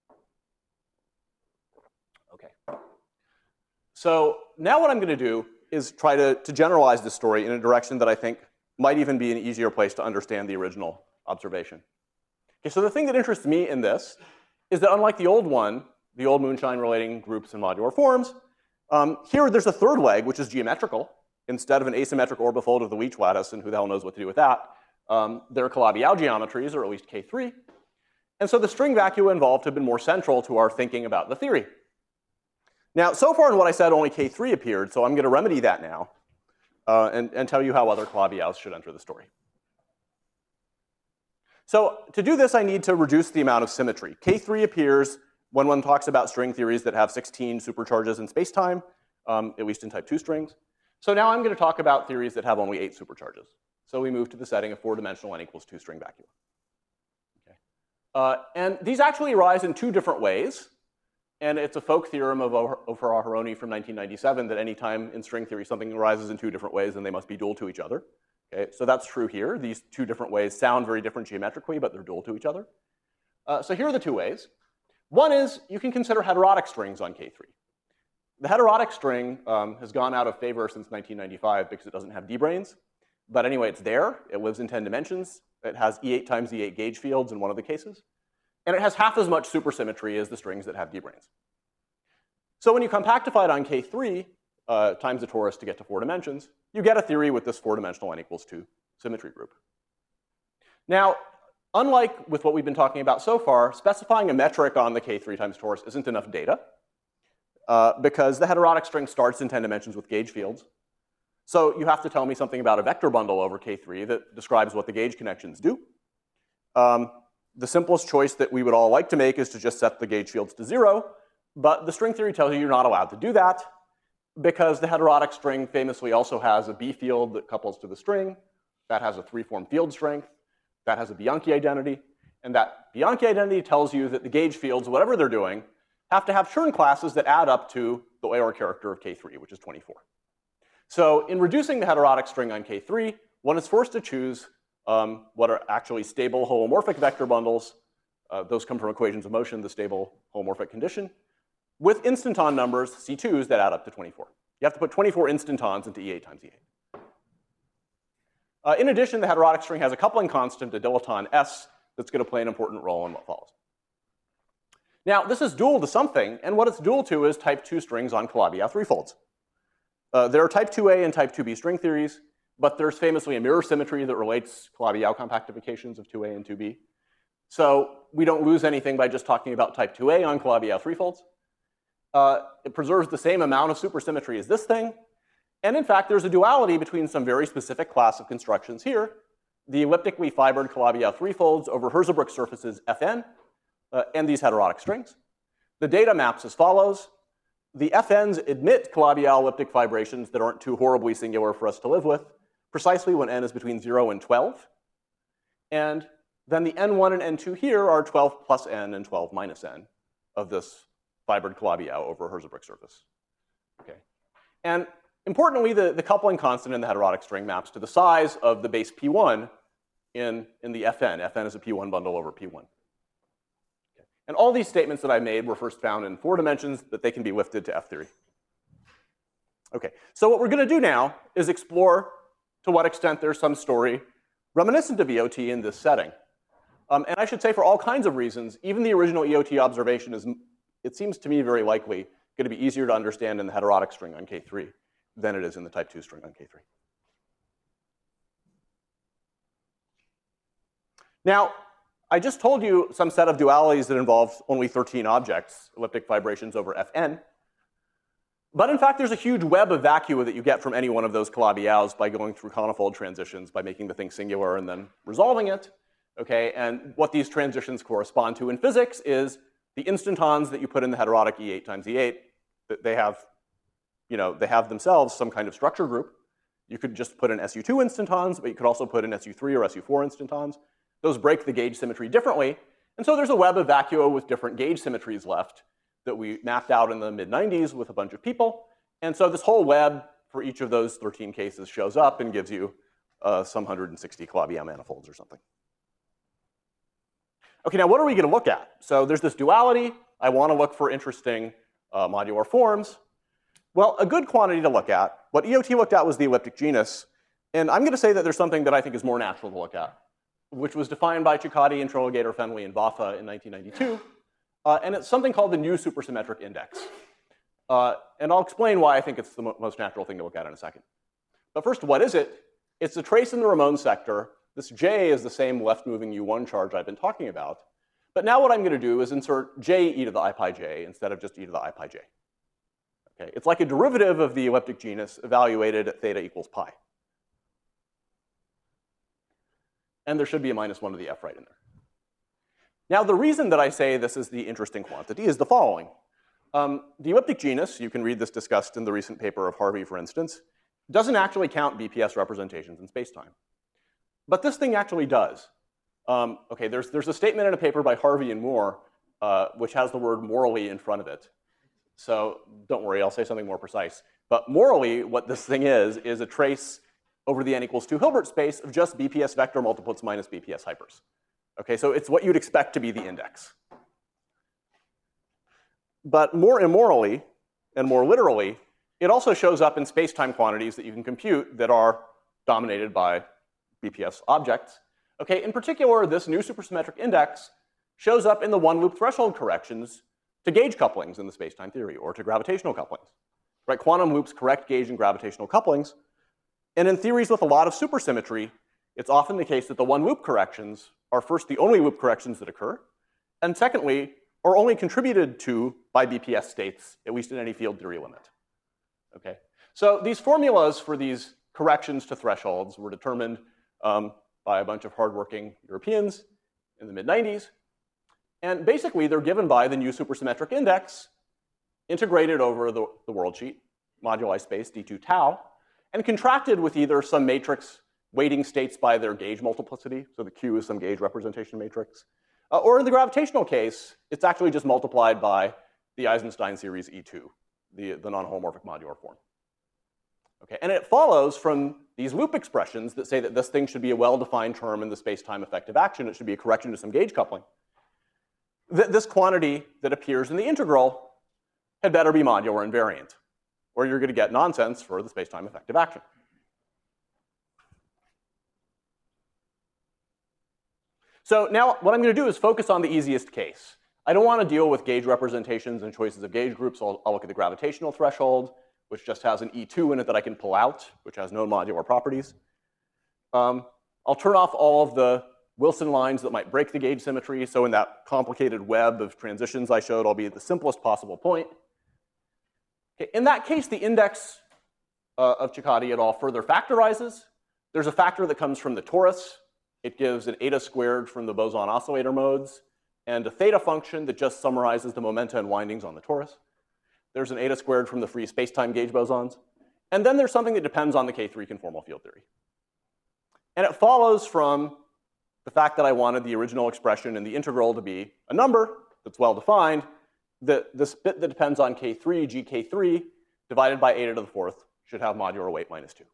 A: Okay. So now what I'm going to do is try to, to generalize this story in a direction that I think might even be an easier place to understand the original observation. Okay, so the thing that interests me in this is that unlike the old one, the old moonshine relating groups and modular forms, um, here there's a third leg, which is geometrical. Instead of an asymmetric orbifold of the Leech lattice, and who the hell knows what to do with that, um, there are Calabi-Yau geometries, or at least K three. And so the string vacua involved have been more central to our thinking about the theory. Now, so far in what I said, only K three appeared, so I'm going to remedy that now uh, and, and tell you how other Calabi-Yaus should enter the story. So to do this, I need to reduce the amount of symmetry. K three appears when one talks about string theories that have sixteen supercharges in spacetime, um, at least in type two strings. So now I'm going to talk about theories that have only eight supercharges. So we move to the setting of four-dimensional n equals two string vacua. Okay. Uh, and these actually arise in two different ways. And it's a folk theorem of Ofer-Aharoni from nineteen ninety-seven that anytime in string theory something arises in two different ways, then they must be dual to each other. Okay, so that's true here. These two different ways sound very different geometrically, but they're dual to each other. Uh, so here are the two ways. One is you can consider heterotic strings on K three. The heterotic string um, has gone out of favor since nineteen ninety-five because it doesn't have d-branes. But anyway, it's there. It lives in ten dimensions. It has E eight times E eight gauge fields in one of the cases. And it has half as much supersymmetry as the strings that have d-branes. So when you compactify it on K three uh, times the torus to get to four dimensions, you get a theory with this four-dimensional n equals two symmetry group. Now, unlike with what we've been talking about so far, specifying a metric on the K three times torus isn't enough data uh, because the heterotic string starts in ten dimensions with gauge fields. So you have to tell me something about a vector bundle over K three that describes what the gauge connections do. Um, the simplest choice that we would all like to make is to just set the gauge fields to zero, but the string theory tells you you're not allowed to do that because the heterotic string famously also has a B field that couples to the string, that has a three-form field strength, that has a Bianchi identity, and that Bianchi identity tells you that the gauge fields, whatever they're doing, have to have Chern classes that add up to the Euler character of K three, which is twenty-four. So in reducing the heterotic string on K three, one is forced to choose um, what are actually stable holomorphic vector bundles. Uh, those come from equations of motion, the stable holomorphic condition, with instanton numbers, C twos, that add up to twenty-four. You have to put twenty-four instantons into E eight times E eight. Uh, in addition, the heterotic string has a coupling constant, a dilaton S, that's going to play an important role in what follows. Now, this is dual to something, and what it's dual to is type two strings on Calabi-Yau threefolds. Uh, there are type two A and type two B string theories, but there's famously a mirror symmetry that relates Calabi-Yau compactifications of two A and two B. So we don't lose anything by just talking about type two A on Calabi-Yau threefolds. Uh, it preserves the same amount of supersymmetry as this thing. And in fact, there's a duality between some very specific class of constructions here, the elliptically fibered Calabi-Yau threefolds over Hirzebruch surfaces Fn, uh, and these heterotic strings. The data maps as follows. The F Ns admit Calabi-Yau elliptic fibrations that aren't too horribly singular for us to live with, precisely when n is between zero and twelve. And then the n one and n two here are twelve plus n and twelve minus n of this fibered Calabi-Yau over a Hirzebruch surface. Okay. And importantly, the, the coupling constant in the heterotic string maps to the size of the base P one in, in the Fn. Fn is a P one bundle over P one. Okay. And all these statements that I made were first found in four dimensions, that they can be lifted to F theory. Okay, so what we're going to do now is explore to what extent there's some story reminiscent of E O T in this setting. Um, and I should say for all kinds of reasons, even the original E O T observation is, it seems to me very likely, going to be easier to understand in the heterotic string on K three than it is in the type two string on K three. Now, I just told you some set of dualities that involves only thirteen objects, elliptic vibrations over Fn. But in fact, there's a huge web of vacua that you get from any one of those Calabi-Yaos by going through conifold transitions, by making the thing singular and then resolving it. Okay, and what these transitions correspond to in physics is the instantons that you put in the heterotic E eight times E eight, they have, you know, they have themselves some kind of structure group. You could just put in S U two instantons, but you could also put in S U three or S U four instantons. Those break the gauge symmetry differently. And so there's a web of vacua with different gauge symmetries left that we mapped out in the mid nineties with a bunch of people. And so this whole web for each of those thirteen cases shows up and gives you uh, some one hundred sixty Calabi-Yau manifolds or something. Okay, now what are we going to look at? So there's this duality. I want to look for interesting uh, modular forms. Well, a good quantity to look at, what E O T looked at was the elliptic genus. And I'm going to say that there's something that I think is more natural to look at, which was defined by Cicciotti, Interrogator, Fenley, and Vafa in nineteen ninety-two. Uh, and it's something called the new supersymmetric index. Uh, and I'll explain why I think it's the mo most natural thing to look at in a second. But first, what is it? It's a trace in the Ramon sector. This J is the same left-moving U one charge I've been talking about. But now what I'm going to do is insert J e to the I pi j instead of just e to the I pi j. Okay, it's like a derivative of the elliptic genus evaluated at theta equals pi. And there should be a minus one to the f right in there. Now, the reason that I say this is the interesting quantity is the following. Um, the elliptic genus, you can read this discussed in the recent paper of Harvey, for instance, doesn't actually count B P S representations in spacetime. But this thing actually does. Um, okay, there's, there's a statement in a paper by Harvey and Moore, uh, which has the word morally in front of it. So don't worry, I'll say something more precise. But morally, what this thing is, is a trace over the n equals two Hilbert space of just B P S vector multiplets minus B P S hypers. Okay, so it's what you'd expect to be the index. But more immorally, and more literally, it also shows up in space-time quantities that you can compute that are dominated by B P S objects. Okay, in particular, this new supersymmetric index shows up in the one-loop threshold corrections to gauge couplings in the space-time theory, or to gravitational couplings. Right, quantum loops correct gauge and gravitational couplings. And in theories with a lot of supersymmetry, it's often the case that the one-loop corrections are first the only loop corrections that occur, and secondly, are only contributed to by B P S states, at least in any field theory limit. Okay, so these formulas for these corrections to thresholds were determined um, by a bunch of hardworking Europeans in the mid nineties. And basically, they're given by the new supersymmetric index integrated over the, the world sheet, moduli space d two tau, and contracted with either some matrix weighting states by their gauge multiplicity, so the Q is some gauge representation matrix, uh, or in the gravitational case, it's actually just multiplied by the Eisenstein series E two, the, the non-holomorphic modular form. Okay, and it follows from these loop expressions that say that this thing should be a well-defined term in the space-time effective action. It should be a correction to some gauge coupling. Th this quantity that appears in the integral had better be modular invariant, or you're going to get nonsense for the space-time effective action. So now what I'm going to do is focus on the easiest case. I don't want to deal with gauge representations and choices of gauge groups. I'll, I'll look at the gravitational threshold, which just has an E two in it that I can pull out, which has no modular properties. Um, I'll turn off all of the Wilson lines that might break the gauge symmetry. So in that complicated web of transitions I showed, I'll be at the simplest possible point. Okay, in that case, the index uh, of Cicciotti et al. Further factorizes. There's a factor that comes from the torus. It gives an eta squared from the boson oscillator modes, and a theta function that just summarizes the momenta and windings on the torus. There's an eta squared from the free space-time gauge bosons. And then there's something that depends on the K three conformal field theory. And it follows from the fact that I wanted the original expression in the integral to be a number that's well-defined, that this bit that depends on K three, G K three, divided by eta to the fourth, should have modular weight minus two.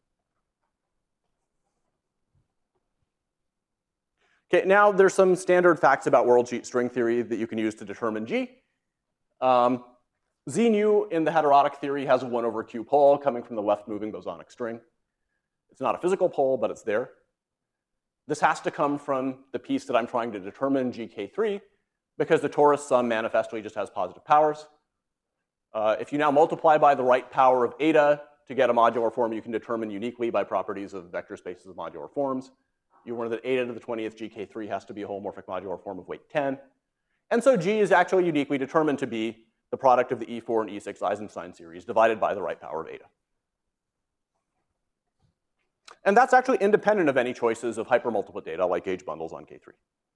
A: Okay, now there's some standard facts about world sheet string theory that you can use to determine G. Um, Z nu in the heterotic theory has a one over Q pole coming from the left-moving bosonic string. It's not a physical pole, but it's there. This has to come from the piece that I'm trying to determine, G K three, because the torus sum manifestly just has positive powers. Uh, if you now multiply by the right power of eta to get a modular form you can determine uniquely by properties of vector spaces of modular forms, You learned that eight to the twentieth G K three has to be a holomorphic modular form of weight ten. And so G is actually uniquely determined to be the product of the E four and E six Eisenstein series divided by the right power of eta. And that's actually independent of any choices of hypermultiplet data like gauge bundles on K three.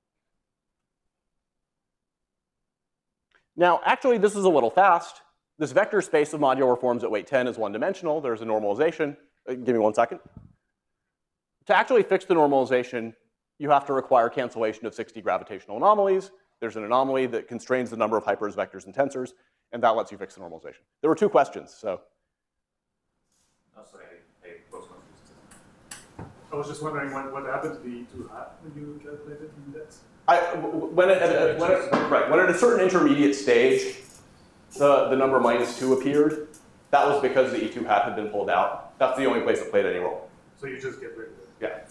A: Now, actually, this is a little fast. This vector space of modular forms at weight ten is one-dimensional. There's a normalization. Uh, give me one second. To actually fix the normalization, you have to require cancellation of sixty gravitational anomalies. There's an anomaly that constrains the number of hypers, vectors, and tensors, and that lets you fix the normalization. There were two questions, so.
B: Oh, sorry, I was confused.
C: I was just wondering what, what happened to the E two hat when you calculated the index?
A: I, when, it, at, when, it, right, when at a certain intermediate stage, the, the number minus two appeared, that was because the E two hat had been pulled out. That's the only place it played any role.
C: So you just get rid of it?
A: Yeah.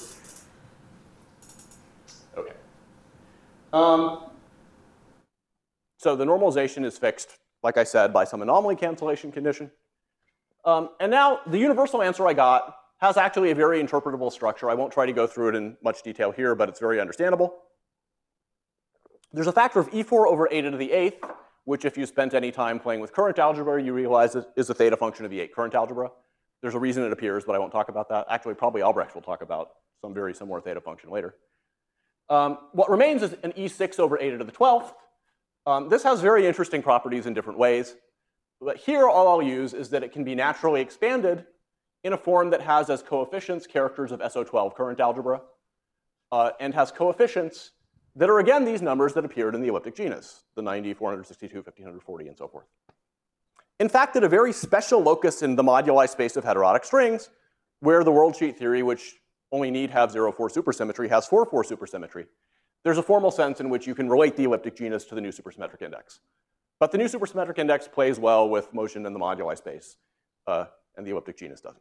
A: Okay. Um, so the normalization is fixed, like I said, by some anomaly cancellation condition. Um, and now the universal answer I got has actually a very interpretable structure. I won't try to go through it in much detail here, but it's very understandable. There's a factor of E four over eta to the eighth, which if you spent any time playing with current algebra, you realize is a theta function of the eight current algebra. There's a reason it appears, but I won't talk about that. Actually, probably Albrecht will talk about some very similar theta function later. Um, what remains is an E six over eta to the twelfth. Um, this has very interesting properties in different ways. But here, all I'll use is that it can be naturally expanded in a form that has as coefficients characters of S O twelve current algebra, uh, and has coefficients that are, again, these numbers that appeared in the elliptic genus, the ninety, four sixty-two, fifteen forty, and so forth. In fact, at a very special locus in the moduli space of heterotic strings, where the worldsheet theory, which only need have zero four supersymmetry, has four four supersymmetry, there's a formal sense in which you can relate the elliptic genus to the new supersymmetric index. But the new supersymmetric index plays well with motion in the moduli space, uh, and the elliptic genus doesn't.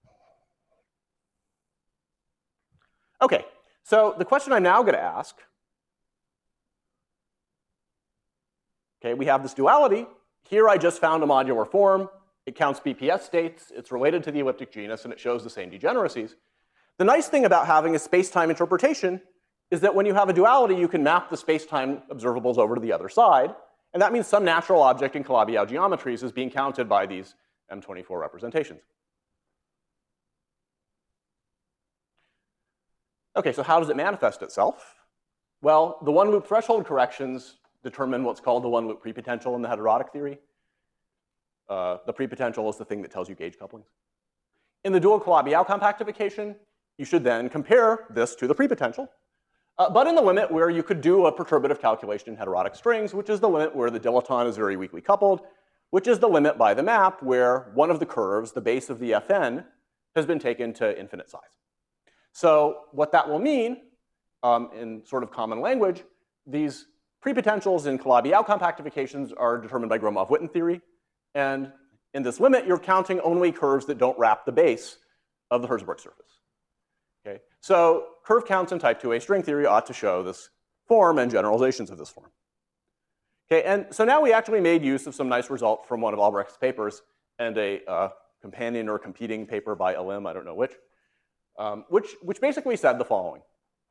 A: Okay, so the question I'm now going to ask, okay, we have this duality. Here I just found a modular form. It counts B P S states. It's related to the elliptic genus, and it shows the same degeneracies. The nice thing about having a space-time interpretation is that when you have a duality, you can map the space-time observables over to the other side. And that means some natural object in Calabi-Yau geometries is being counted by these M twenty-four representations. Okay, so how does it manifest itself? Well, the one-loop threshold corrections determine what's called the one-loop prepotential in the heterotic theory. Uh, the prepotential is the thing that tells you gauge couplings. In the dual Calabi-Yau compactification, you should then compare this to the prepotential, uh, but in the limit where you could do a perturbative calculation in heterotic strings, which is the limit where the dilaton is very weakly coupled, which is the limit by the map where one of the curves, the base of the F N, has been taken to infinite size. So what that will mean, um, in sort of common language, these prepotentials in Calabi-Yau compactifications are determined by Gromov-Witten theory. And in this limit, you're counting only curves that don't wrap the base of the Herzberg surface. Okay? So curve counts in type two A string theory ought to show this form and generalizations of this form. Okay, and so now we actually made use of some nice result from one of Albrecht's papers and a uh, companion or competing paper by Alim, I don't know which, um, which, which basically said the following.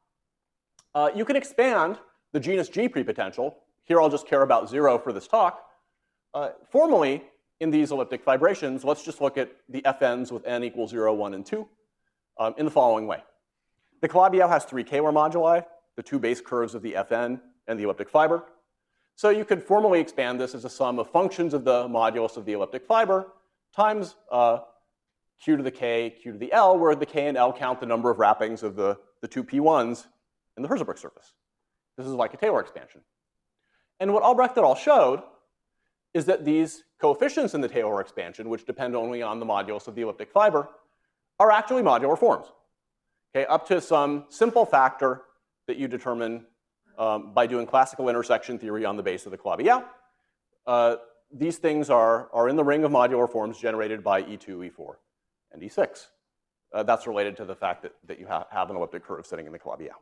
A: Uh, you can expand the genus G prepotential. Here I'll just care about zero for this talk. Uh, formally, in these elliptic fibrations, let's just look at the F Ns with n equals zero, one, and two um, in the following way. The Calabi-Yau has three Kähler moduli, the two base curves of the F N and the elliptic fiber. So you could formally expand this as a sum of functions of the modulus of the elliptic fiber times uh, q to the k, q to the l, where the k and l count the number of wrappings of the, the two P ones in the Herzberg surface. This is like a Taylor expansion. And what Albrecht et al. Showed is that these coefficients in the Taylor expansion, which depend only on the modulus of the elliptic fiber, are actually modular forms, okay, up to some simple factor that you determine um, by doing classical intersection theory on the base of the Calabi-Yau. Uh, these things are, are in the ring of modular forms generated by E two, E four, and E six. Uh, that's related to the fact that, that you ha have an elliptic curve sitting in the Calabi-Yau.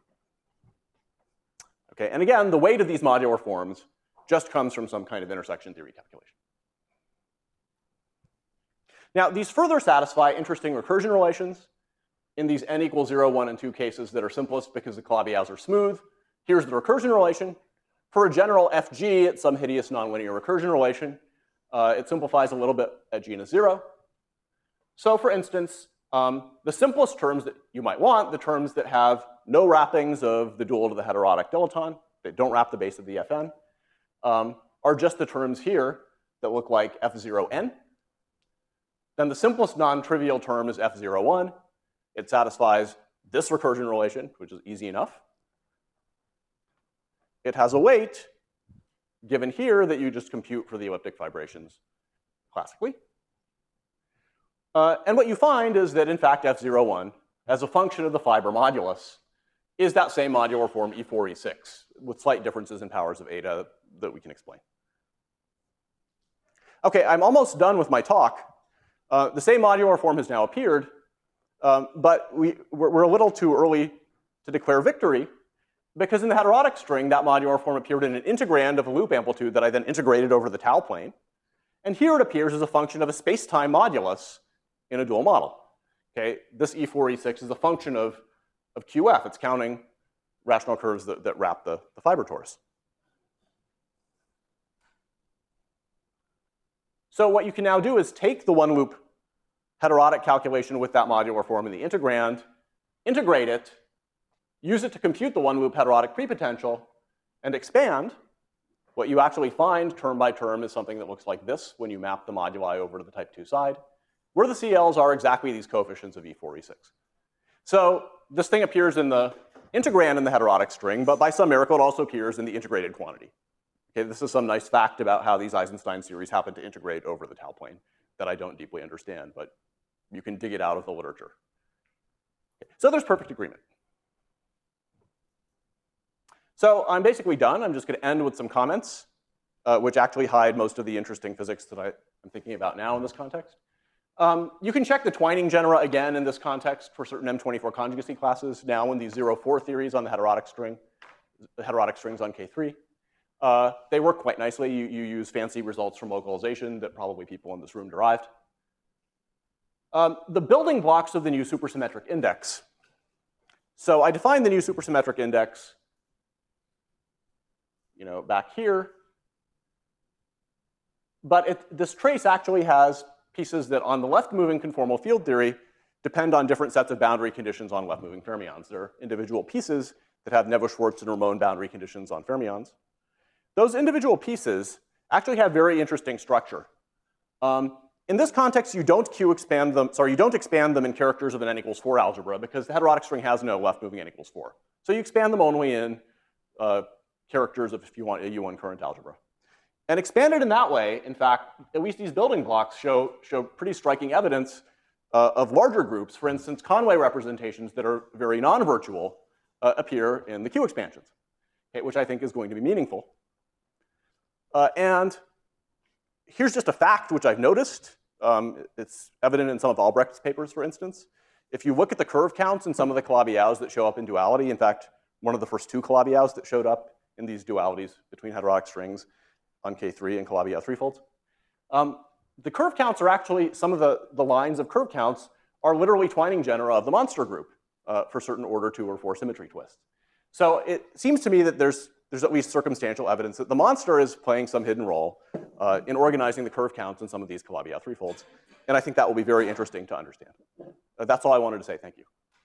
A: Okay, and again, the weight of these modular forms just comes from some kind of intersection theory calculation. Now, these further satisfy interesting recursion relations in these n equals zero, one, and two cases that are simplest because the Calabi-Yau's are smooth. Here's the recursion relation. For a general F G, it's some hideous nonlinear recursion relation. Uh, it simplifies a little bit at g is zero. So for instance, um, the simplest terms that you might want, the terms that have no wrappings of the dual to the heterotic dilaton, that don't wrap the base of the Fn, um, are just the terms here that look like F zero n. Then the simplest non-trivial term is F zero one. It satisfies this recursion relation, which is easy enough. It has a weight given here that you just compute for the elliptic vibrations classically. Uh, and what you find is that, in fact, F zero one, as a function of the fiber modulus, is that same modular form E four, E six, with slight differences in powers of eta that we can explain. OK, I'm almost done with my talk. Uh, the same modular form has now appeared, um, but we, we're, we're a little too early to declare victory, because in the heterotic string, that modular form appeared in an integrand of a loop amplitude that I then integrated over the tau plane. And here it appears as a function of a space-time modulus in a dual model. Okay, this E four, E six is a function of, of Q F. It's counting rational curves that, that wrap the, the fiber torus. So what you can now do is take the one-loop heterotic calculation with that modular form in the integrand, integrate it, use it to compute the one-loop heterotic prepotential, and expand. What you actually find term by term is something that looks like this when you map the moduli over to the type two side, where the C Ls are exactly these coefficients of E four, E six. So this thing appears in the integrand in the heterotic string, but by some miracle it also appears in the integrated quantity. Okay, this is some nice fact about how these Eisenstein series happen to integrate over the tau plane that I don't deeply understand, but you can dig it out of the literature. Okay, so there's perfect agreement. So I'm basically done. I'm just going to end with some comments, uh, which actually hide most of the interesting physics that I, I'm thinking about now in this context. Um, you can check the Twining genera again in this context for certain M twenty-four conjugacy classes now in these zero four theories on the heterotic string, the heterotic strings on K three. Uh, they work quite nicely. You, you use fancy results from localization that probably people in this room derived. Um, the building blocks of the new supersymmetric index. So I defined the new supersymmetric index, you know, back here. But it, this trace actually has pieces that on the left-moving conformal field theory depend on different sets of boundary conditions on left-moving fermions. They're individual pieces that have Neveu-Schwarz and Ramon boundary conditions on fermions. Those individual pieces actually have very interesting structure. Um, in this context, you don't Q expand them, sorry, you don't expand them in characters of an n equals four algebra because the heterotic string has no left-moving n equals four. So you expand them only in uh, characters of, if you want, a U one current algebra. And expanded in that way, in fact, at least these building blocks show, show pretty striking evidence uh, of larger groups. For instance, Conway representations that are very non-virtual uh, appear in the Q expansions, okay, which I think is going to be meaningful. Uh, and here's just a fact which I've noticed. Um, it's evident in some of Albrecht's papers, for instance. If you look at the curve counts in some of the Calabi-Yaus that show up in duality, in fact, one of the first two Calabi-Yaus that showed up in these dualities between heterotic strings on K three and Calabi-Yau threefolds. Um, the curve counts are actually, some of the, the lines of curve counts are literally Twining genera of the monster group uh, for certain order two or four symmetry twists. So it seems to me that there's, there's at least circumstantial evidence that the monster is playing some hidden role uh, in organizing the curve counts in some of these Calabi-Yau threefolds. And I think that will be very interesting to understand. Uh, that's all I wanted to say. Thank you.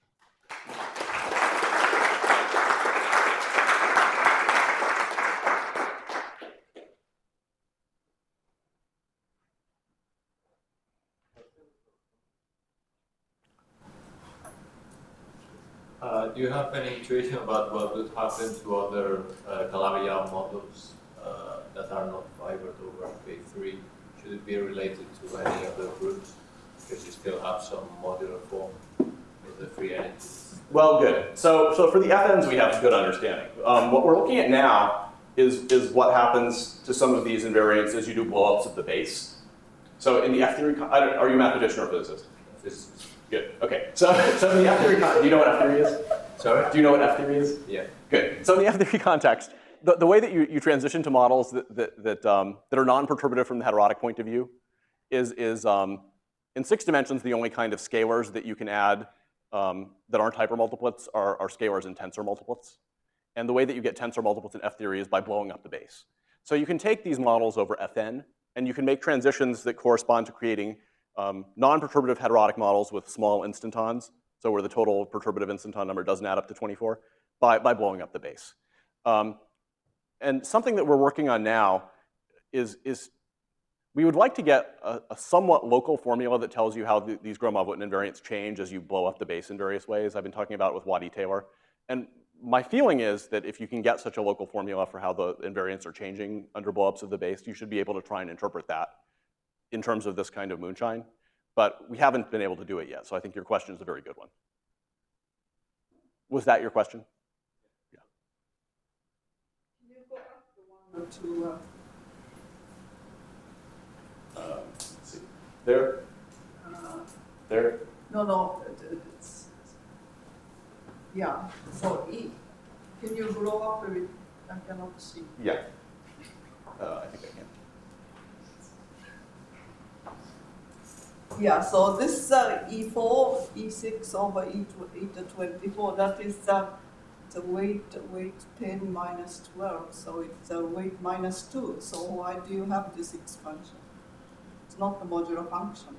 B: Uh, do you have any intuition about what would happen to other uh, Calabi-Yau models uh, that are not fibered over K three? Should it be related to any other groups? Because you still have some modular form with the free entities.
A: Well, good. So, so for the F Ns, we have a good understanding. Um, what we're looking at now is, is what happens to some of these invariants as you do blowups of the base. So in the F theory, I don't, are you a mathematician or a physicist?
B: Physicist.
A: Good. Okay. So, so in the F theory, do you know what F theory is?
B: Sorry?
A: Do you know what F theory is?
B: Yeah.
A: Good. So in the F theory context, the, the way that you, you transition to models that, that, that, um, that are non-perturbative from the heterotic point of view is, is um, in six dimensions, the only kind of scalars that you can add um, that aren't hypermultiplets are, are scalars and tensor multiplets. And the way that you get tensor multiplets in F theory is by blowing up the base. So you can take these models over Fn, and you can make transitions that correspond to creating um, non-perturbative heterotic models with small instantons, so where the total perturbative instanton number doesn't add up to twenty-four, by, by blowing up the base. Um, and something that we're working on now is, is we would like to get a, a somewhat local formula that tells you how the, these Gromov-Witten invariants change as you blow up the base in various ways. I've been talking about it with Waddy-Taylor. And my feeling is that if you can get such a local formula for how the invariants are changing under blowups of the base, you should be able to try and interpret that in terms of this kind of moonshine. But we haven't been able to do it yet, so I think your question is a very good one. Was that your question? Yeah.
D: Can you go up the one or two? Uh,
A: Um, let's see. There.
D: uh,
A: There.
D: no, no, it, it's, yeah, so E. Can you grow up a bit? I cannot see.
A: Yeah. Uh, I think I can.
D: Yeah, so this uh, E four, E six over E to twenty-four, that is uh, the weight, weight ten minus twelve, so it's a weight minus two. So why do you have this expansion? It's not the modular function.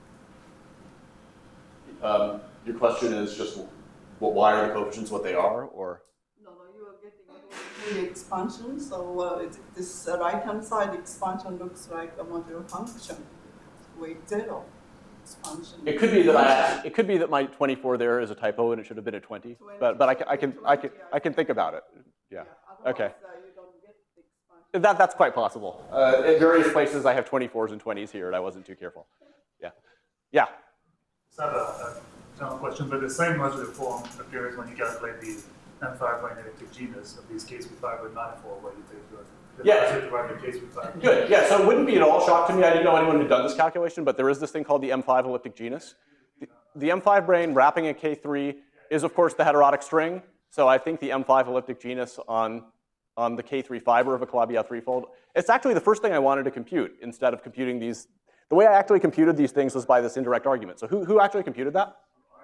A: Um, your question is just what, why are the coefficients what they are, or?
D: No, no, you are getting the expansion, so uh, it, this uh, right-hand side expansion looks like a modular function, weight zero expansion.
A: It could be that I, it could be that my twenty-four there is a typo and it should have been a twenty,
D: twenty,
A: but but I can I can I can I can think about it. Yeah.
D: yeah
A: Okay.
D: uh, you don't get the expansion.
A: That that's quite possible. Uh, in various places, I have twenty-fours and twenties here, and I wasn't too careful. Yeah. Yeah.
C: It's not a, a general question, but the same modular form appears when you calculate the M five line elliptic genus of these K sub five with manifold, where you take the
A: Yeah.
C: divided K sub five.
A: Good. Yeah. So it wouldn't be at all shock to me. I didn't know anyone who'd done this calculation, but there is this thing called the M five elliptic genus. The, the M five brane wrapping a K three is, of course, the heterotic string. So I think the M five elliptic genus on on the K three fiber of a Calabi-Yau threefold. It's actually the first thing I wanted to compute instead of computing these. The way I actually computed these things was by this indirect argument. So who, who actually computed that?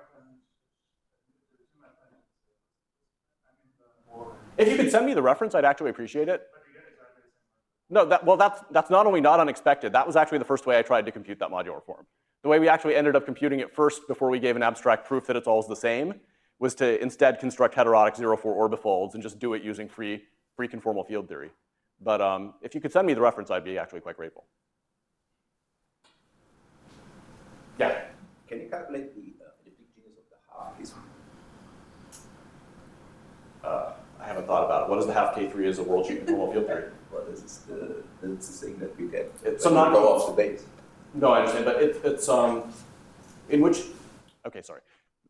A: If you could send me the reference, I'd actually appreciate it. No, that, well, that's, that's not only not unexpected, that was actually the first way I tried to compute that modular form. The way we actually ended up computing it first before we gave an abstract proof that it's always the same was to instead construct heterotic zero four orbifolds and just do it using free, free conformal field theory. But um, if you could send me the reference, I'd be actually quite grateful. Yeah.
E: Can you calculate the uh, elliptic genus of the half K three?
A: Uh, I haven't thought about it. What is the half K three as a world sheet conformal field theory?
E: Well, this is the this is the thing that we get.
A: It's
E: when
A: some
E: you
A: non-
E: go off the base.
A: No, I understand, but it, it's um, in which, okay, sorry.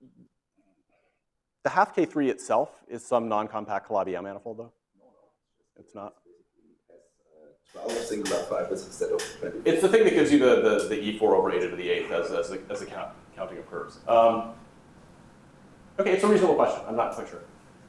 A: The half K three itself is some non-compact Calabi-Yau manifold, though? It's not?
E: twelve singular fibers instead of twenty.
A: It's the thing that gives you the, the, the E four over eight to the eighth as, as, a, as a count, counting of curves. Um, okay, it's a reasonable question. I'm not quite sure.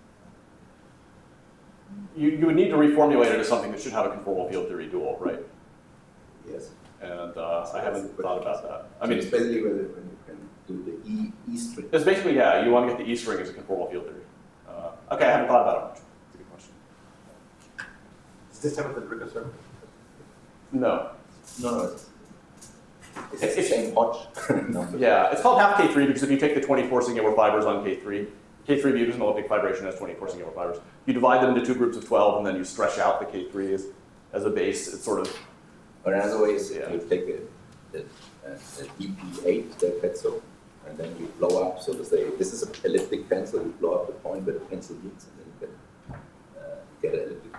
A: You, you would need to reformulate it as something that should have a conformal field theory dual, right?
E: Yes.
A: And uh, I haven't thought about that. I
E: So
A: mean,
E: it's basically when you can do the E E string.
A: it's basically, yeah, you want to get the E string as a conformal field theory. Uh, okay, I haven't thought about it much. It's a good question.
E: Is this time of the precursor?
A: No.
E: No, no. It's, it's
A: It's-
E: the same Hodge number.
A: Yeah, it's called half K three because if you take the twenty-four singular fibers on K three, K three viewed as an elliptic fibration has twenty-four singular fibers. You divide them into two groups of twelve and then you stretch out the K three as, as a base. It's sort of,
E: Or another way is
A: Yeah.
E: you take a, a, a, a D P eight, the pencil, and then you blow up, so to say. This is an elliptic pencil, you blow up the point where the pencil meets, and then you can uh, get an elliptic